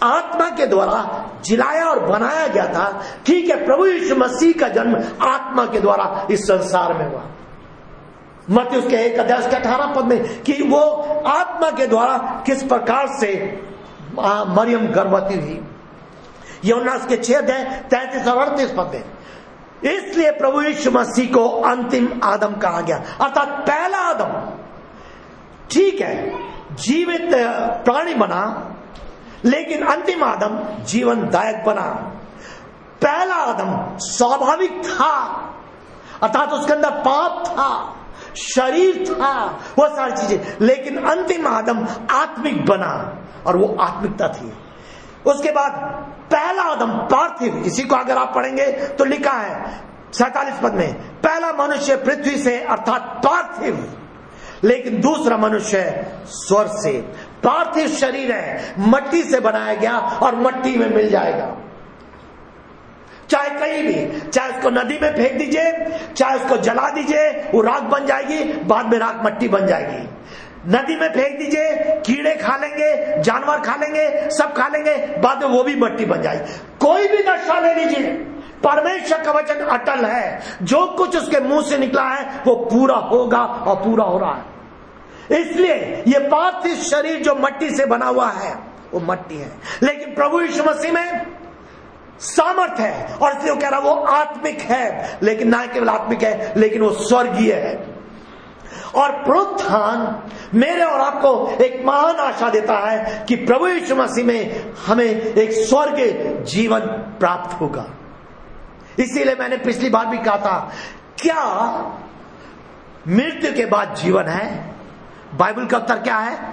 आत्मा के द्वारा जिलाया और बनाया गया था। ठीक है, प्रभु यीशु मसीह का जन्म आत्मा के द्वारा इस संसार में हुआ। मत्ती उसके 1:18 में कि वो आत्मा के द्वारा किस प्रकार से मरियम गर्भवती हुई। यूहन्ना उसके 6:33 में। इसलिए प्रभु यीशु मसीह को अंतिम आदम कहा गया, अर्थात पहला आदम। ठीक है, जीवित प्राणी बना, लेकिन अंतिम आदम जीवनदायक बना। पहला आदम स्वाभाविक था, अर्थात उसके अंदर पाप था, शरीर था, वो सारी चीजें, लेकिन अंतिम आदम आत्मिक बना और वो आत्मिकता थी। उसके बाद पहला आदम पार्थिव, इसी को अगर आप पढ़ेंगे तो लिखा है 47 पद में, पहला मनुष्य पृथ्वी से अर्थात पार्थिव, लेकिन दूसरा मनुष्य स्वर्ग से। पार्थिव शरीर है, मट्टी से बनाया गया और मट्टी में मिल जाएगा। चाहे कहीं भी, चाहे उसको नदी में फेंक दीजिए, चाहे उसको जला दीजिए, वो राख बन जाएगी, बाद में राख मट्टी बन जाएगी। नदी में फेंक दीजिए, कीड़े खा लेंगे, जानवर खा लेंगे, सब खा लेंगे, बाद में वो भी मट्टी बन जाएगी। कोई भी दशा ले लीजिए, परमेश्वर का वचन अटल है, जो कुछ उसके मुंह से निकला है वो पूरा होगा और पूरा हो रहा है। इसलिए ये पार्थिव शरीर जो मट्टी से बना हुआ है वो मट्टी है, लेकिन प्रभु यीशु मसीह में सामर्थ्य है, और इसलिए वो कह रहा वो आत्मिक है, लेकिन ना केवल आत्मिक है, लेकिन वो स्वर्गीय है। और पुनरुत्थान मेरे और आपको एक महान आशा देता है कि प्रभु यीशु मसीह में हमें एक स्वर्गीय जीवन प्राप्त होगा। इसीलिए मैंने पिछली बार भी कहा था, क्या मृत्यु के बाद जीवन है? बाइबल का उत्तर क्या है?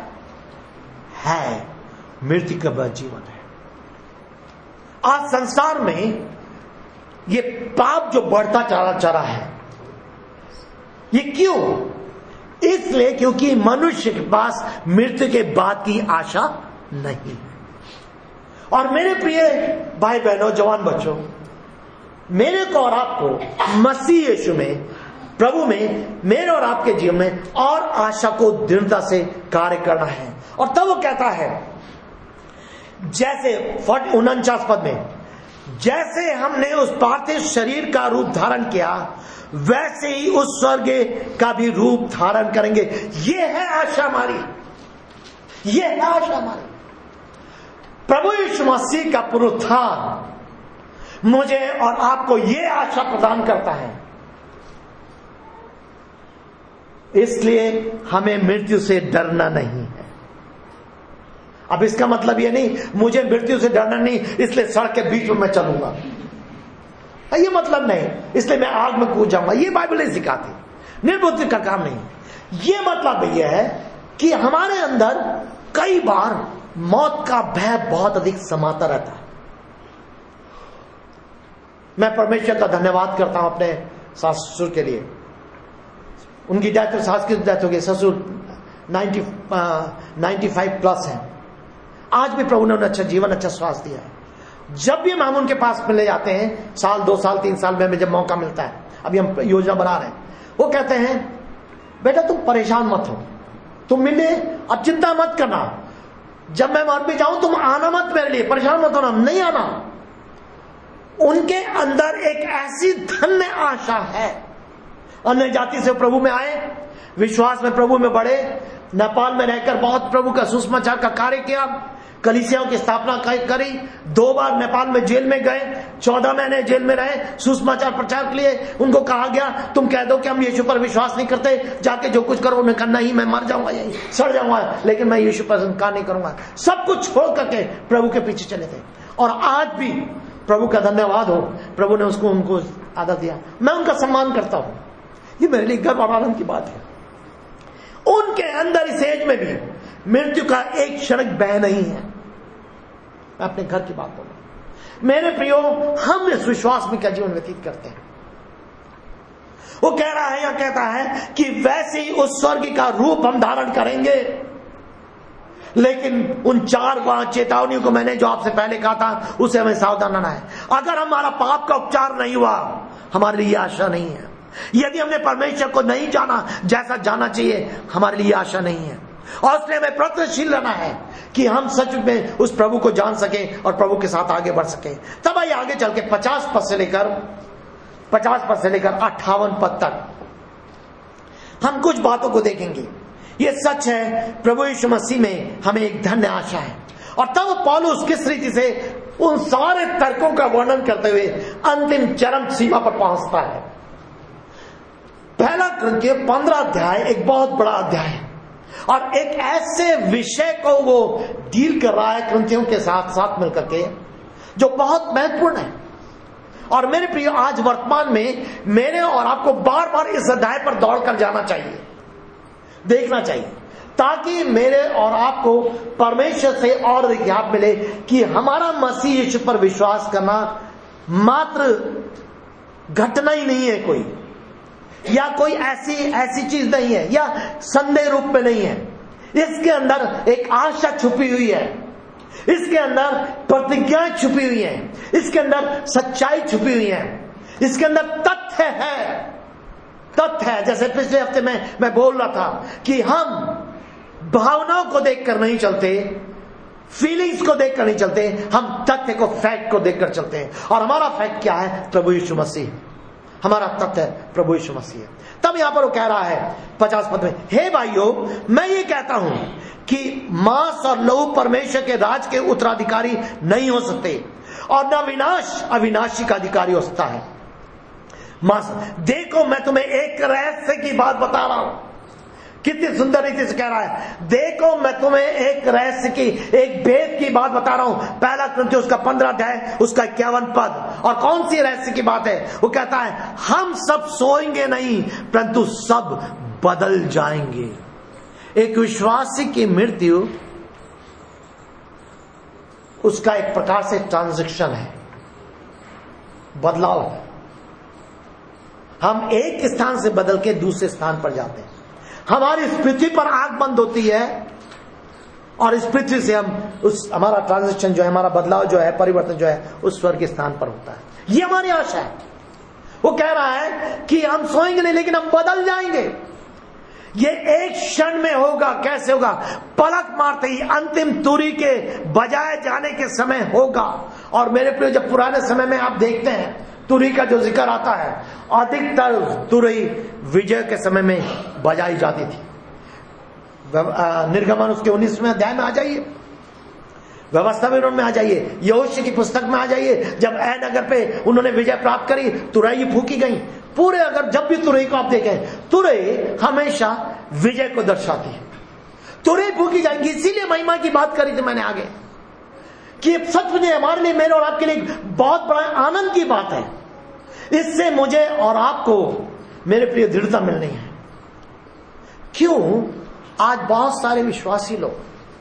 मृत्यु के बाद जीवन है। आज संसार में ये पाप जो बढ़ता चला रहा है, ये क्यों? इसलिए क्योंकि मनुष्य के पास मृत्यु के बाद की आशा नहीं है। और मेरे प्रिय भाई बहनों, जवान बच्चों, मेरे को और आपको मसीह यीशु में, प्रभु में, मेरे और आपके जीवन में और आशा को दृढ़ता से कार्य करना है। और तब वो कहता है, जैसे 49 पद में, जैसे हमने उस पार्थिव शरीर का रूप धारण किया, वैसे ही उस स्वर्ग का भी रूप धारण करेंगे। ये है आशा हमारी, ये है आशा हमारी। प्रभु यीशु मसीह का पुनरुत्थान मुझे और आपको ये आशा प्रदान करता है। इसलिए हमें मृत्यु से डरना नहीं है। अब इसका मतलब ये नहीं मुझे मृत्यु से डरना नहीं, इसलिए सड़क के बीच में मैं चलूंगा, ये मतलब नहीं, इसलिए मैं आग में कूद जाऊंगा, ये बाइबल नहीं सिखाती। निर्बुद्धि का काम नहीं। ये मतलब यह है कि हमारे अंदर कई बार मौत का भय बहुत अधिक समाता रहता है। मैं परमेश्वर का धन्यवाद करता हूं अपने सास ससुर के लिए। उनकी डेथ, सास की डेथ हो गई, ससुर 95 प्लस है। आज भी प्रभु ने उन्हें अच्छा जीवन, अच्छा स्वास्थ्य दिया है। जब भी हम उनके पास मिले जाते हैं, साल 2 साल 3 साल में जब मौका मिलता है, अभी हम योजना बना रहे हैं, वो कहते हैं बेटा तुम परेशान मत हो, तुम मिले, अब चिंता मत करना, जब मैं मर भी जाऊं तुम आना मत मेरे लिए, परेशान मत होना, नहीं आना। उनके अंदर एक ऐसी धन्य आशा है। अन्य जाति से प्रभु में आए, विश्वास में प्रभु में बढ़े, नेपाल में रहकर बहुत प्रभु का सुसमाचार का कार्य किया, कलीसियाओं की स्थापना करी, 2 बार नेपाल में जेल में गए, 14 महीने जेल में रहे सुसमाचार प्रचार के लिए। उनको कहा गया तुम कह दो कि हम यीशु पर विश्वास नहीं करते, जाके जो कुछ करो। उन्होंने कहा नहीं, मैं मर जाऊंगा, यही सड़ जाऊंगा, लेकिन मैं यीशु पर इनकार नहीं करूंगा। सब कुछ छोड़ करके प्रभु के पीछे चले थे। और आज भी प्रभु का धन्यवाद हो, प्रभु ने उनको आदर दिया, मैं उनका सम्मान करता हूं। ये मेरे लिए गर्व और आनंद की बात है। उनके अंदर इस एज में भी मृत्यु का एक क्षण भय नहीं है। मैं अपने घर की बात बोलूं, मेरे प्रियो, हम इस विश्वास में क्या जीवन व्यतीत करते हैं। वो कह रहा है या कहता है कि वैसे ही उस स्वर्ग का रूप हम धारण करेंगे। लेकिन उन 4 चेतावनियों को मैंने जो आपसे पहले कहा था, उसे हमें सावधान रहना है। अगर हमारा पाप का उपचार नहीं हुआ, हमारे लिए आशा नहीं है। यदि हमने परमेश्वर को नहीं जाना जैसा जाना चाहिए, हमारे लिए आशा नहीं है। और इसलिए हमें प्रयत्नशील रहना है कि हम सच में उस प्रभु को जान सकें और प्रभु के साथ आगे बढ़ सकें। तब आइए आगे चल के 50 पद से लेकर 58 पद तक हम कुछ बातों को देखेंगे। ये सच है, प्रभु यीशु मसीह में हमें एक धन्य आशा है। और तब पौलुस किस रीति से उन सारे तर्कों का वर्णन करते हुए अंतिम चरम सीमा पर पहुंचता है। पहला कुरिन्थियों 15 अध्याय एक बहुत बड़ा अध्याय है और एक ऐसे विषय को वो डील कर रहा है कुरिन्थियों के साथ साथ मिलकर के, जो बहुत महत्वपूर्ण है। और मेरे प्रिय, आज वर्तमान में मेरे और आपको बार बार इस अध्याय पर दौड़कर जाना चाहिए, देखना चाहिए, ताकि मेरे और आपको परमेश्वर से और ज्ञान मिले कि हमारा मसीह यीशु पर विश्वास करना मात्र घटना ही नहीं है कोई, या कोई ऐसी चीज नहीं है, या संदेह रूप में नहीं है। इसके अंदर एक आशा छुपी हुई है, इसके अंदर प्रतिज्ञाएं छुपी हुई हैं, इसके अंदर सच्चाई छुपी हुई है, इसके अंदर तथ्य है। जैसे पिछले हफ्ते में मैं बोल रहा था कि हम भावनाओं को देखकर नहीं चलते, फीलिंग्स को देखकर नहीं चलते, हम तथ्य को, फैक्ट को देखकर चलते हैं। और हमारा फैक्ट क्या है? प्रभु यीशु मसीह। हमारा तथ्य प्रभु यीशु मसीह है। तब यहां पर वो कह रहा है 50 पद में, हे भाइयों, मैं ये कहता हूं कि मांस और लहू परमेश्वर के राज के उत्तराधिकारी नहीं हो सकते, और न विनाश अविनाशी का अधिकारी हो सकता है। मांस, देखो मैं तुम्हें एक रहस्य की बात बता रहा हूं। कितनी सुंदर रीति से कह रहा है, देखो मैं तुम्हें एक रहस्य की, एक भेद की बात बता रहा हूं। पहला कुरिन्थियों उसका 15 अध्याय उसका 51 पद। और कौन सी रहस्य की बात है? वो कहता है, हम सब सोएंगे नहीं, परंतु सब बदल जाएंगे। एक विश्वासी की मृत्यु उसका एक प्रकार से ट्रांजैक्शन है, बदलाव है। हम एक स्थान से बदल के दूसरे स्थान पर जाते हैं। हमारी इस पृथ्वी पर आंख बंद होती है और इस पृथ्वी से हम उस हमारा ट्रांजिशन जो है, हमारा बदलाव जो है, परिवर्तन जो है, उस स्वर्ग के स्थान पर होता है। ये हमारी आशा है। वो कह रहा है कि हम सोएंगे नहीं, लेकिन हम बदल जाएंगे। ये एक क्षण में होगा। कैसे होगा? पलक मारते ही अंतिम तुरी के बजाए जाने के समय होगा। और मेरे प्रिय, जब पुराने समय में आप देखते हैं तुरी का जो जिक्र आता है, अधिकतर तुरी विजय के समय में बजाई जाती थी। निर्गमन उसके 19वें अध्याय में आ जाइए, व्यवस्था विवरण में आ जाइए, यहोशू की पुस्तक में आ जाइए। जब ऐ नगर पे उन्होंने विजय प्राप्त करी, तुरई फूकी गई। पूरे अगर जब भी तुरई को आप देखें, तुरई हमेशा विजय को दर्शाती है। तुरई फूकी जाएंगी। इसीलिए महिमा की बात करी थी मैंने आगे, कि सच में हमारे लिए, मेरे और आपके लिए बहुत बड़ा आनंद की बात है। इससे मुझे और आपको, मेरे प्रिय, दृढ़ता मिलनी है। क्यों? आज बहुत सारे विश्वासी लोग,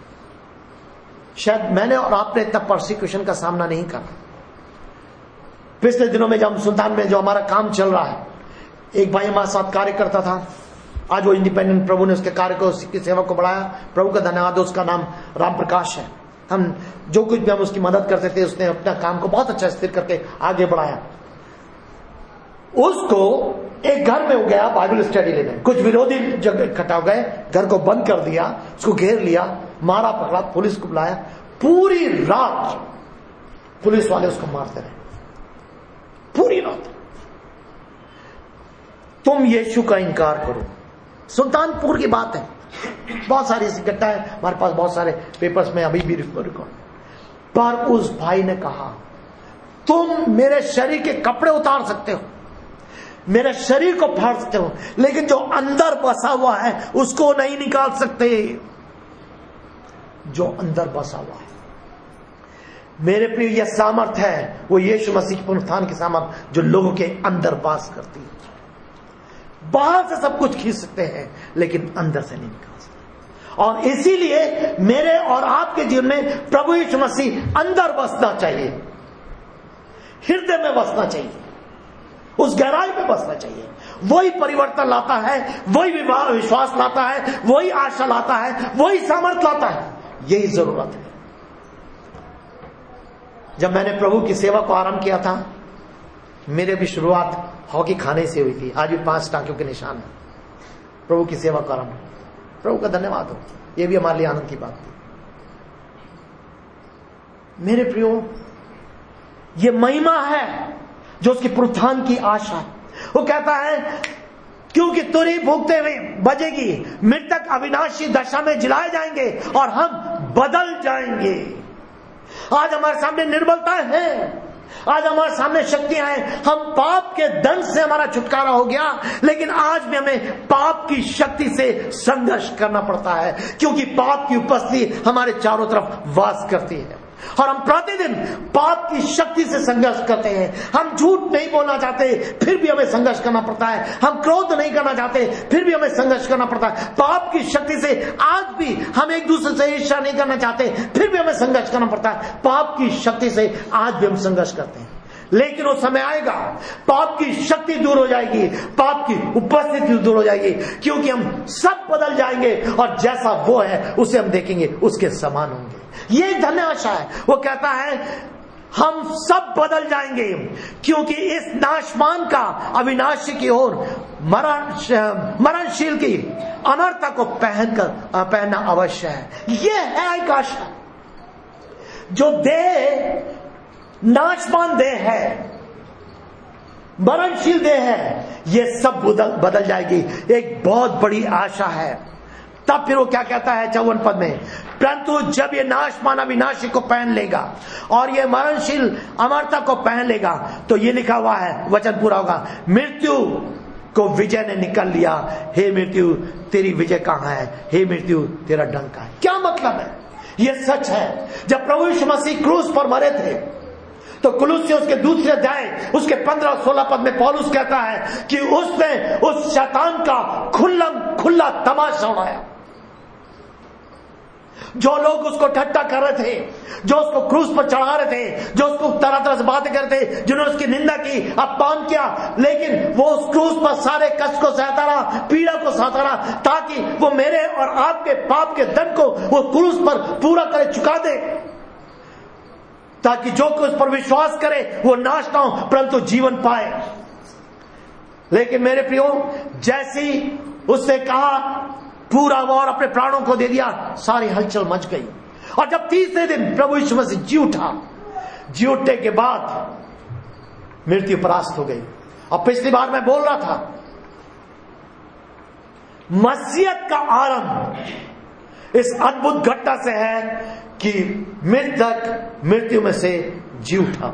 शायद मैंने और आपने इतना परसिक्यूशन का सामना नहीं करा। पिछले दिनों में जब सुल्तान में जो हमारा काम चल रहा है, एक भाई हमारे साथ कार्य करता था, आज वो इंडिपेंडेंट, प्रभु ने उसके कार्य को, उसकी सेवा को बढ़ाया। प्रभु का धन्यवाद। उसका नाम राम प्रकाश है। हम जो कुछ भी हम उसकी मदद करते थे, उसने अपना काम को बहुत अच्छा स्थिर करके आगे बढ़ाया। उसको एक घर में हो गया बाइबल स्टडी लेने, कुछ विरोधी जगह इकट्ठा हो गए, घर को बंद कर दिया, उसको घेर लिया, मारा पकड़ा, पुलिस को बुलाया। पूरी रात पुलिस वाले उसको मारते रहे, पूरी रात। तुम यीशु का इनकार करो। सुल्तानपुर की बात है, बहुत सारी इकट्ठा है, हमारे पास बहुत सारे पेपर्स में अभी भी रिकॉर्ड। पर उस भाई ने कहा, तुम मेरे शरीर के कपड़े उतार सकते हो, मेरे शरीर को फाड़ सकते हो, लेकिन जो अंदर बसा हुआ है उसको नहीं निकाल सकते। जो अंदर बसा हुआ है, मेरे प्रिय, यह सामर्थ है, वो यीशु मसीह के पुनरुत्थान की सामर्थ जो लोगों के अंदर वास करती है। बाहर से सब कुछ खींच सकते हैं, लेकिन अंदर से नहीं निकाल सकते। और इसीलिए मेरे और आपके जीवन में प्रभु यीशु मसीह अंदर बसना चाहिए, हृदय में बसना चाहिए, उस गहराई में बसना चाहिए। वही परिवर्तन लाता है, वही विश्वास लाता है, वही आशा लाता है, वही सामर्थ लाता है। यही जरूरत है। जब मैंने प्रभु की सेवा को आरंभ किया था, मेरे भी शुरुआत हॉकी खाने से हुई थी। आज भी 5 टांकियों के निशान है। प्रभु की सेवा को आरंभ, प्रभु का धन्यवाद हो। यह भी हमारे लिए आनंद की बात थी। मेरे प्रियो, ये महिमा है जो उसके पुनरुत्थान की आशा है। वो कहता है क्योंकि तुरही फूंकते हुए बजेगी, मृतक अविनाशी दशा में जिलाए जाएंगे और हम बदल जाएंगे। आज हमारे सामने निर्बलता है, आज हमारे सामने शक्तियां हैं, हम पाप के दंड से हमारा छुटकारा हो गया, लेकिन आज भी हमें पाप की शक्ति से संघर्ष करना पड़ता है, क्योंकि पाप की उपस्थिति हमारे चारों तरफ वास करती है और हम प्रतिदिन पाप की शक्ति से संघर्ष करते हैं। हम झूठ नहीं बोलना चाहते, फिर भी हमें संघर्ष करना पड़ता है। हम क्रोध नहीं करना चाहते, फिर भी हमें संघर्ष करना पड़ता है। पाप की शक्ति से आज भी हम एक दूसरे से ईर्ष्या नहीं करना चाहते, फिर भी हमें संघर्ष करना पड़ता है। पाप की शक्ति से आज भी हम संघर्ष करते हैं, लेकिन वो समय आएगा, पाप की शक्ति दूर हो जाएगी, पाप की उपस्थिति दूर हो जाएगी, क्योंकि हम सब बदल जाएंगे और जैसा वो है उसे हम देखेंगे, उसके समान होंगे। ये धन्य आशा है। वो कहता है हम सब बदल जाएंगे, क्योंकि इस नाशवान का अविनाशी की ओर मरणशील की अमरता को पहनना अवश्य है। ये है एक आशा। जो देह नाशवान देह है, मरणशील देह है, ये सब बदल जाएगी। एक बहुत बड़ी आशा है। तब फिर वो क्या कहता है 54 पद में, परंतु जब ये नाशवान अविनाशी को पहन लेगा और ये मरणशील अमरता को पहन लेगा, तो ये लिखा हुआ है, वचन पूरा होगा, मृत्यु को विजय ने निकल लिया। हे मृत्यु तेरी विजय कहां है? हे मृत्यु तेरा डंक कहां है? क्या मतलब है? ये सच है। जब प्रभु यीशु मसीह क्रूस पर मरे थे, तो कुलुस्सियों उसके दूसरे अध्याय उसके 15-16 पद में पौलुस कहता है कि उसने उस शैतान का खुला तमाशा उड़ाया। जो लोग उसको ठट्टा कर रहे थे, जो उसको क्रूस पर चढ़ा रहे थे, जो उसको तरह तरह से बातें करते, जिन्होंने उसकी निंदा की, अपमान किया, लेकिन वो उस क्रूस पर सारे कष्ट को सहता रहा, पीड़ा को सहता रहा, ताकि वो मेरे और आपके पाप के दंड को वो क्रूस पर पूरा करे चुका दे, ताकि जो कोई उस पर विश्वास करे वो नाश ना हो परंतु जीवन पाए। लेकिन मेरे प्रियो, जैसी उसने कहा पूरा और अपने प्राणों को दे दिया, सारी हलचल मच गई। और जब तीसरे दिन प्रभु यीशु मसीह जी उठा, जी उठने के बाद मृत्यु परास्त हो गई। और पिछली बार मैं बोल रहा था, मसीहत का आरंभ इस अद्भुत घटना से है कि मृतक मृत्यु में से जी उठा।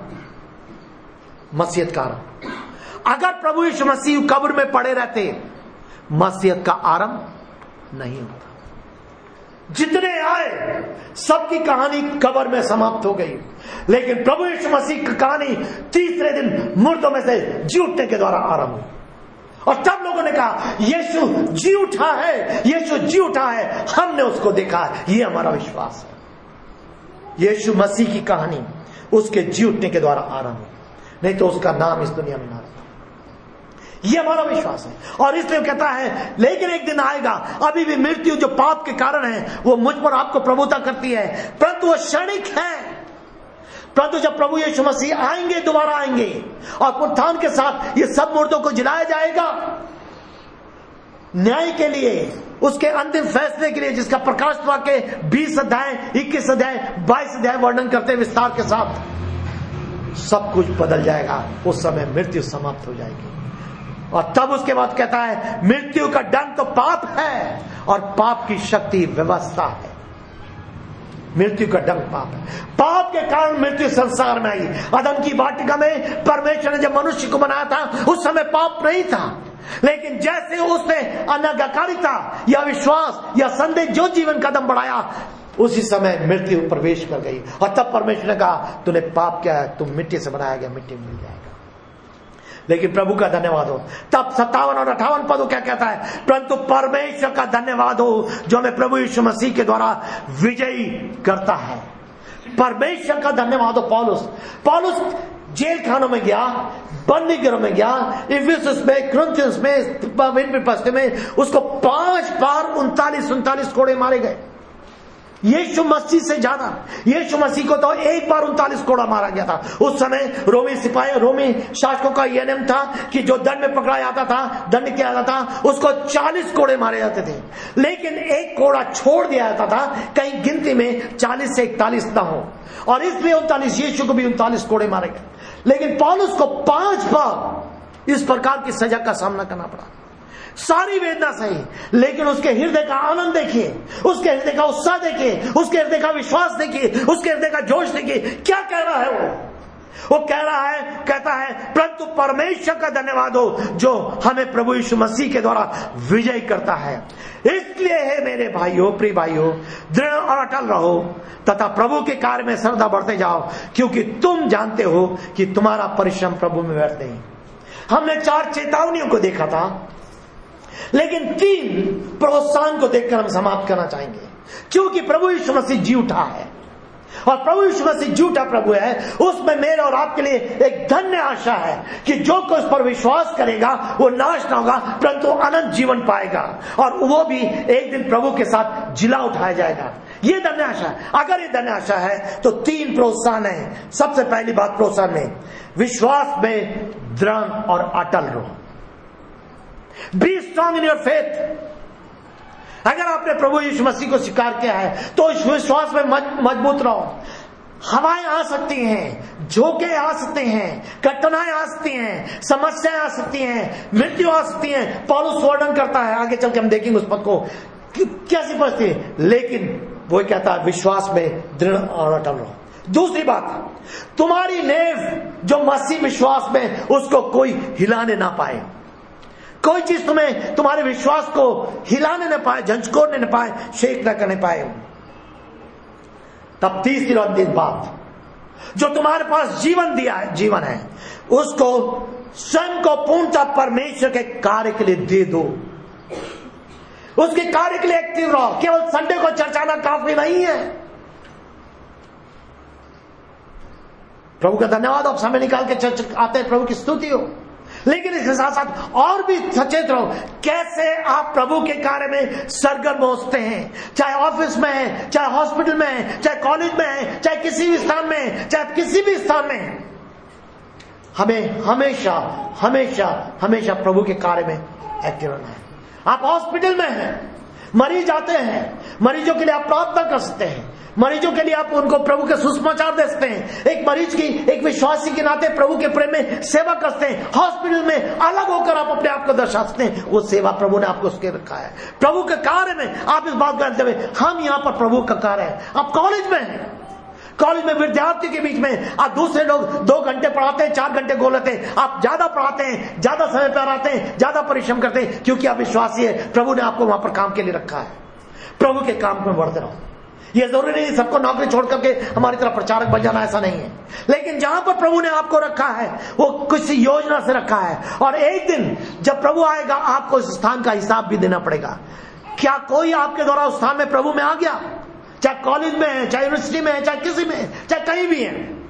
मसीहत का आरंभ। अगर प्रभु यीशु मसीह कब्र में पड़े रहते, मसीहत का आरंभ नहीं होता। जितने आए सबकी कहानी कब्र में समाप्त हो गई, लेकिन प्रभु यीशु मसीह की कहानी तीसरे दिन मुर्दों में से जी उठने के द्वारा आरंभ हुई। और तब लोगों ने कहा यीशु जी उठा है, यीशु जी उठा है, हमने उसको देखा है, ये हमारा विश्वास है। यीशु मसीह की कहानी उसके जी उठने के द्वारा आरंभ हुई, नहीं तो उसका नाम इस दुनिया में ना रहता। ये हमारा विश्वास है। और इसलिए कहता है लेकिन एक दिन आएगा, अभी भी मृत्यु जो पाप के कारण है वो मुझ पर आपको प्रभुता करती है, परंतु वो क्षणिक है। परंतु जब प्रभु यीशु मसीह आएंगे, दोबारा आएंगे और पुनरुत्थान के साथ ये सब मुर्दों को जिलाया जाएगा न्याय के लिए, उसके अंतिम फैसले के लिए, जिसका प्रकाश वाक्य 20 अध्याय 21 अध्याय 22 अध्याय वर्णन करते हैं विस्तार के साथ। सब कुछ बदल जाएगा, उस समय मृत्यु समाप्त हो जाएगी। और तब उसके बाद कहता है मृत्यु का दंड तो पाप है और पाप की शक्ति व्यवस्था है। मृत्यु का दंड पाप है। पाप के कारण मृत्यु संसार में आई। आदम की वाटिका में परमेश्वर ने जब मनुष्य को बनाया था, उस समय पाप नहीं था, लेकिन जैसे उसने अनाज्ञाकारिता या विश्वास या संदेह जो जीवन कदम बढ़ाया, उसी समय मृत्यु प्रवेश कर गई। और तब परमेश्वर ने कहा तूने पाप किया है, तुम मिट्टी से बनाया गया, मिट्टी में मिल जाएगा। लेकिन प्रभु का धन्यवाद हो। तब 57 और 58 पद क्या कहता है, परंतु परमेश्वर का धन्यवाद हो जो हमें प्रभु यीशु मसीह के द्वारा विजयी करता है। परमेश्वर का धन्यवाद हो। पौलुस जेल खानों में गया, बंदी गृह में गया, इफिसुस में, कुरिन्थियस में, में उसको 5 बार 39 कोड़े मारे गए। यीशु मसीह से ज्यादा। यीशु मसीह को तो एक बार 39 कोड़ा मारा गया था। उस समय रोमी शासकों का यह नियम था कि जो दंड में पकड़ा जाता था, दंड किया जाता था, उसको 40 कोड़े मारे जाते थे। लेकिन एक कोड़ा छोड़ दिया जाता था, कहीं गिनती में 40 से 41 ना हो, और इसलिए 39 यीशु को भी 39 कोड़े मारे गए। लेकिन पौलुस को 5 बार इस प्रकार की सजा का सामना करना पड़ा। सारी वेदना सही, लेकिन उसके हृदय का आनंद देखिए, उसके हृदय का उत्साह देखिए, उसके हृदय का विश्वास देखिए, उसके हृदय का जोश देखिए। क्या कह रहा है वो कह रहा है, कहता है, परंतु परमेश्वर का धन्यवाद हो जो हमें प्रभु यीशु मसीह के द्वारा विजय करता है। इसलिए है मेरे भाइयों, प्रिय भाइयों, दृढ़ और अटल रहो तथा प्रभु के कार्य में श्रद्धा बढ़ते जाओ, क्योंकि तुम जानते हो कि तुम्हारा परिश्रम प्रभु में व्यर्थ नहीं। हमने 4 चेतावनियों को देखा था, लेकिन 3 प्रोत्साहन को देखकर हम समाप्त करना चाहेंगे। क्योंकि प्रभु यीशु मसीह जी उठा है, और प्रभु यीशु मसीह झूठा प्रभु है, उसमें मेरे और आपके लिए एक धन्य आशा है कि जो कोई उस पर विश्वास करेगा वो नाश ना होगा परंतु अनंत जीवन पाएगा, और वो भी एक दिन प्रभु के साथ जिला उठाया जाएगा। ये धन्य आशा है। अगर ये धन्य आशा है तो 3 प्रोत्साहन है। सबसे पहली बात प्रोत्साहन में, विश्वास में दृढ़ और अटल रहो। Be strong in your faith. अगर आपने प्रभु यीशु मसीह को स्वीकार किया है तो इस विश्वास में मजबूत रहो। हवाएं आ सकती हैं, झोंके आ सकते हैं, कठिनाई आ सकती हैं, समस्याएं आ सकती हैं, मृत्यु आ सकती है। पौलुस वर्णन करता है, आगे चल के हम देखेंगे उस पद को कैसी परिस्थिति है, लेकिन वो कहता है विश्वास में दृढ़ और अटल रहो। दूसरी बात, तुम्हारी नेव जो मसीह विश्वास में, उसको कोई हिलाने ना पाए। कोई चीज तुम्हारे विश्वास को हिलाने न पाए, झंझोड़ने न पाए, शेक न करने पाए। तब तीसरी और अंतिम बात, जो तुम्हारे पास जीवन है, उसको स्वयं को पूर्णतः परमेश्वर के कार्य के लिए दे दो। उसके कार्य के लिए एक्टिव रहो। केवल संडे को चर्च आना काफी नहीं है। प्रभु का धन्यवाद, आप समय निकाल के चर्च आते हैं, प्रभु की स्तुति हो। लेकिन इसके साथ साथ और भी सचेत रहो, कैसे आप प्रभु के कार्य में सरगर्म होते हैं। चाहे ऑफिस में है, चाहे हॉस्पिटल में है, चाहे कॉलेज में है, चाहे किसी भी स्थान में, चाहे किसी भी स्थान में, हमें हमेशा हमेशा हमेशा प्रभु के कार्य में एक्टिव रहना है। आप हॉस्पिटल में हैं, मरीज आते हैं, मरीजों के लिए आप प्रार्थना कर सकते हैं, मरीजों के लिए आप उनको प्रभु के सुसमाचार दे सकते हैं। एक मरीज की, एक विश्वासी के नाते प्रभु के प्रेम में सेवा करते हैं। हॉस्पिटल में अलग होकर आप अपने आप को दर्शा सकते हैं। वो सेवा प्रभु ने आपको उसके रखा है। प्रभु के कार्य में आप इस बात जानते हुए, हम यहाँ पर प्रभु का कार्य है। आप कॉलेज में हैं, कॉलेज में विद्यार्थी के बीच में आप दूसरे लोग 2 घंटे पढ़ाते हैं, 4 घंटे गोलते हैं, आप ज्यादा पढ़ाते हैं, ज्यादा समय पर आते हैं, ज्यादा परिश्रम करते हैं, क्योंकि आप विश्वासी है। प्रभु ने आपको वहां पर काम के लिए रखा है। प्रभु के काम में बढ़ते रहो। ये जरूरी नहीं सबको नौकरी छोड़ करके हमारी तरह प्रचारक बन जाना, ऐसा नहीं है। लेकिन जहां पर प्रभु ने आपको रखा है वो कुछ योजना से रखा है, और एक दिन जब प्रभु आएगा आपको उस स्थान का हिसाब भी देना पड़ेगा। क्या कोई आपके द्वारा उस स्थान में प्रभु में आ गया? चाहे कॉलेज में है, चाहे यूनिवर्सिटी में है, चाहे किसी में है, चाहे कहीं भी है,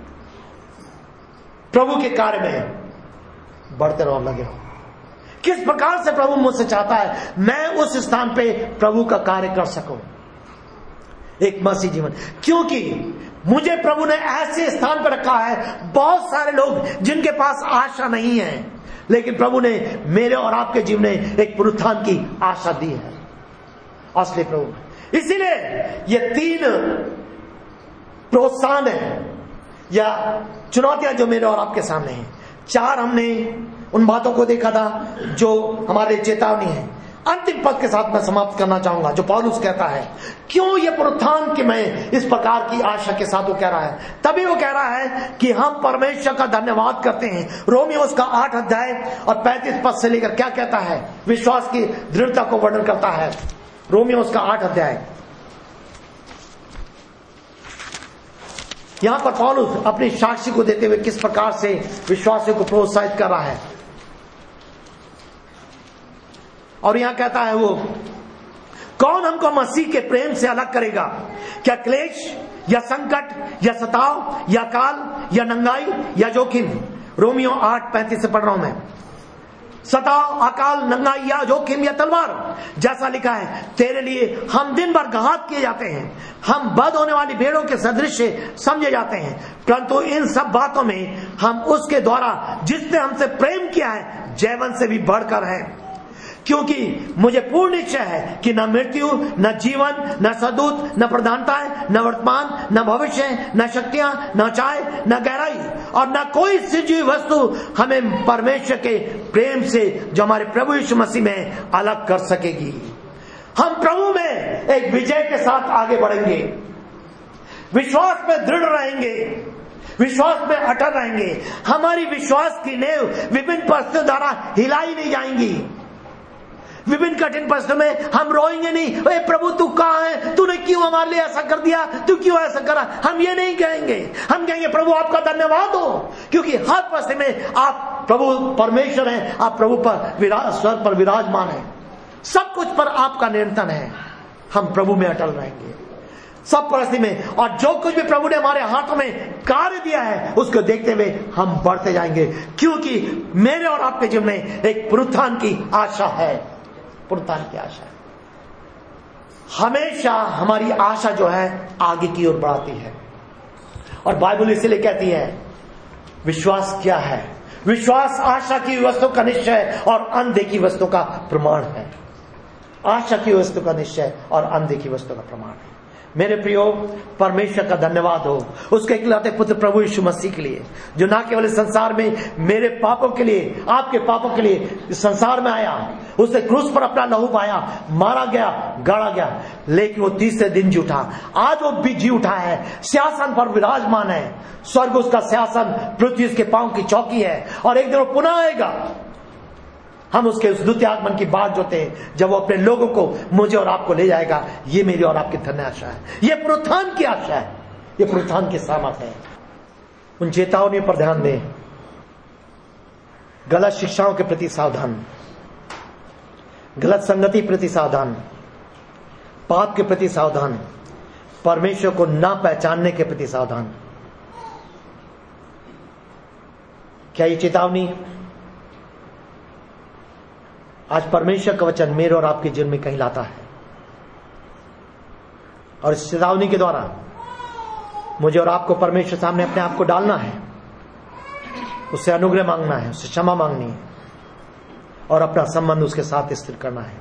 प्रभु के कार्य में बढ़ते रहो, लगे रहो। किस प्रकार से प्रभु मुझसे चाहता है मैं उस स्थान पे प्रभु का कार्य कर सकूं, एक मसीह जीवन। क्योंकि मुझे प्रभु ने ऐसे स्थान पर रखा है, बहुत सारे लोग जिनके पास आशा नहीं है, लेकिन प्रभु ने मेरे और आपके जीवन में एक पुनरुत्थान की आशा दी है, असली प्रभु। इसीलिए ये 3 प्रोत्साहन है या चुनौतियां जो मेरे और आपके सामने हैं। 4 हमने उन बातों को देखा था जो हमारे चेतावनी है। अंतिम पद के साथ मैं समाप्त करना चाहूंगा, जो पौलुस कहता है क्यों ये पुनरुत्थान की मैं इस प्रकार की आशा के साथ वो कह रहा है। तभी वो कह रहा है कि हम परमेश्वर का धन्यवाद करते हैं। रोमियो उसका 8 अध्याय और 35 पद से लेकर क्या कहता है, विश्वास की दृढ़ता को वर्णन करता है। रोमियो उसका 8 अध्याय, यहां पर पौलुस अपनी साक्षी को देते हुए किस प्रकार से विश्वासियों को प्रोत्साहित कर रहा है। और यहां कहता है वो, कौन हमको मसीह के प्रेम से अलग करेगा? क्या क्लेश या संकट या सताव या काल या नंगाई या जोखिम? रोमियो 8:35 से पढ़ रहा हूं मैं। सताव, अकाल, नंगाई या जोखिम या तलवार, जैसा लिखा है, तेरे लिए हम दिन भर घात किए जाते हैं, हम बद होने वाली भेड़ों के सदृश समझे जाते हैं। परंतु इन सब बातों में हम उसके द्वारा जिसने हमसे प्रेम किया है जयवंत से भी बढ़कर है। क्योंकि मुझे पूर्ण निश्चय है कि न मृत्यु, न जीवन, न सदूत, न प्रधानताएं, न वर्तमान, न भविष्य, न शक्तियां, न ऊंचाई, न गहराई और न कोई सृजी वस्तु हमें परमेश्वर के प्रेम से जो हमारे प्रभु यीशु मसीह में अलग कर सकेगी। हम प्रभु में एक विजय के साथ आगे बढ़ेंगे, विश्वास में दृढ़ रहेंगे, विश्वास में अटल रहेंगे। हमारी विश्वास की नींव विभिन्न परिस्थितियों द्वारा हिलाई नहीं जाएंगी। विभिन्न कठिन परिस्थितियों में हम रोएंगे नहीं, अरे प्रभु तू कहाँ है, तूने क्यों हमारे लिए ऐसा कर दिया, तू क्यों ऐसा करा। हम ये नहीं कहेंगे, हम कहेंगे प्रभु आपका धन्यवाद हो, क्योंकि हर परिस्थिति में आप प्रभु परमेश्वर हैं, आप प्रभु पर स्वर्ग पर विराजमान हैं, सब कुछ पर आपका नियंत्रण है। हम प्रभु में अटल रहेंगे सब परिस्थिति में, और जो कुछ भी प्रभु ने हमारे हाथों में कार्य दिया है उसको देखते हुए हम बढ़ते जाएंगे, क्योंकि मेरे और आपके जीवन में एक पुनरुत्थान की आशा है। पुनरुत्थान की आशा हमेशा हमारी आशा जो है आगे की ओर बढ़ाती है। और बाइबल इसलिए कहती है विश्वास क्या है, विश्वास आशा की वस्तु का निश्चय और अनदेखी वस्तु का प्रमाण है। आशा की वस्तु का निश्चय और अनदेखी वस्तु का प्रमाण है। मेरे प्रियो, परमेश्वर का धन्यवाद हो उसके इकलौते पुत्र प्रभु यीशु मसीह के लिए, जो ना केवल इस संसार में मेरे पापों के लिए, आपके पापों के लिए इस संसार में आया, उसने क्रूस पर अपना लहू पाया, मारा गया, गाड़ा गया, लेकिन वो तीसरे दिन जी उठा। आज वो भी जी उठा है, सिंहासन पर विराजमान है। स्वर्ग उसका सिंहासन, पृथ्वी उसके पांव की चौकी है, और एक दिन वो पुनः आएगा। हम उसके उस द्वितीय आगमन की बात जोते हैं जब वो अपने लोगों को, मुझे और आपको ले जाएगा। ये मेरी और आपकी धन्य आशा है, ये पुनरुत्थान की आशा है, ये पुनरुत्थान की सामर्थ है। उन चेतावनियों पर ध्यान दें, गलत शिक्षाओं के प्रति सावधान, गलत संगति प्रति सावधान, पाप के प्रति सावधान, परमेश्वर को ना पहचानने के प्रति सावधान। क्या ये चेतावनी आज परमेश्वर का वचन मेरे और आपके जीवन में कहीं लाता है? और इस चेतावनी के द्वारा मुझे और आपको परमेश्वर सामने अपने आप को डालना है, उससे अनुग्रह मांगना है, उससे क्षमा मांगनी है और अपना संबंध उसके साथ स्थिर करना है।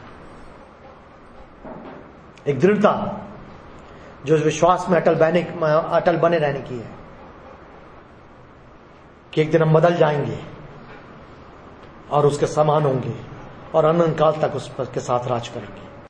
एक दृढ़ता जो इस विश्वास में अटल बने रहने की है कि एक दिन हम बदल जाएंगे और उसके समान होंगे और अनंत काल तक उसके साथ राज करेंगे।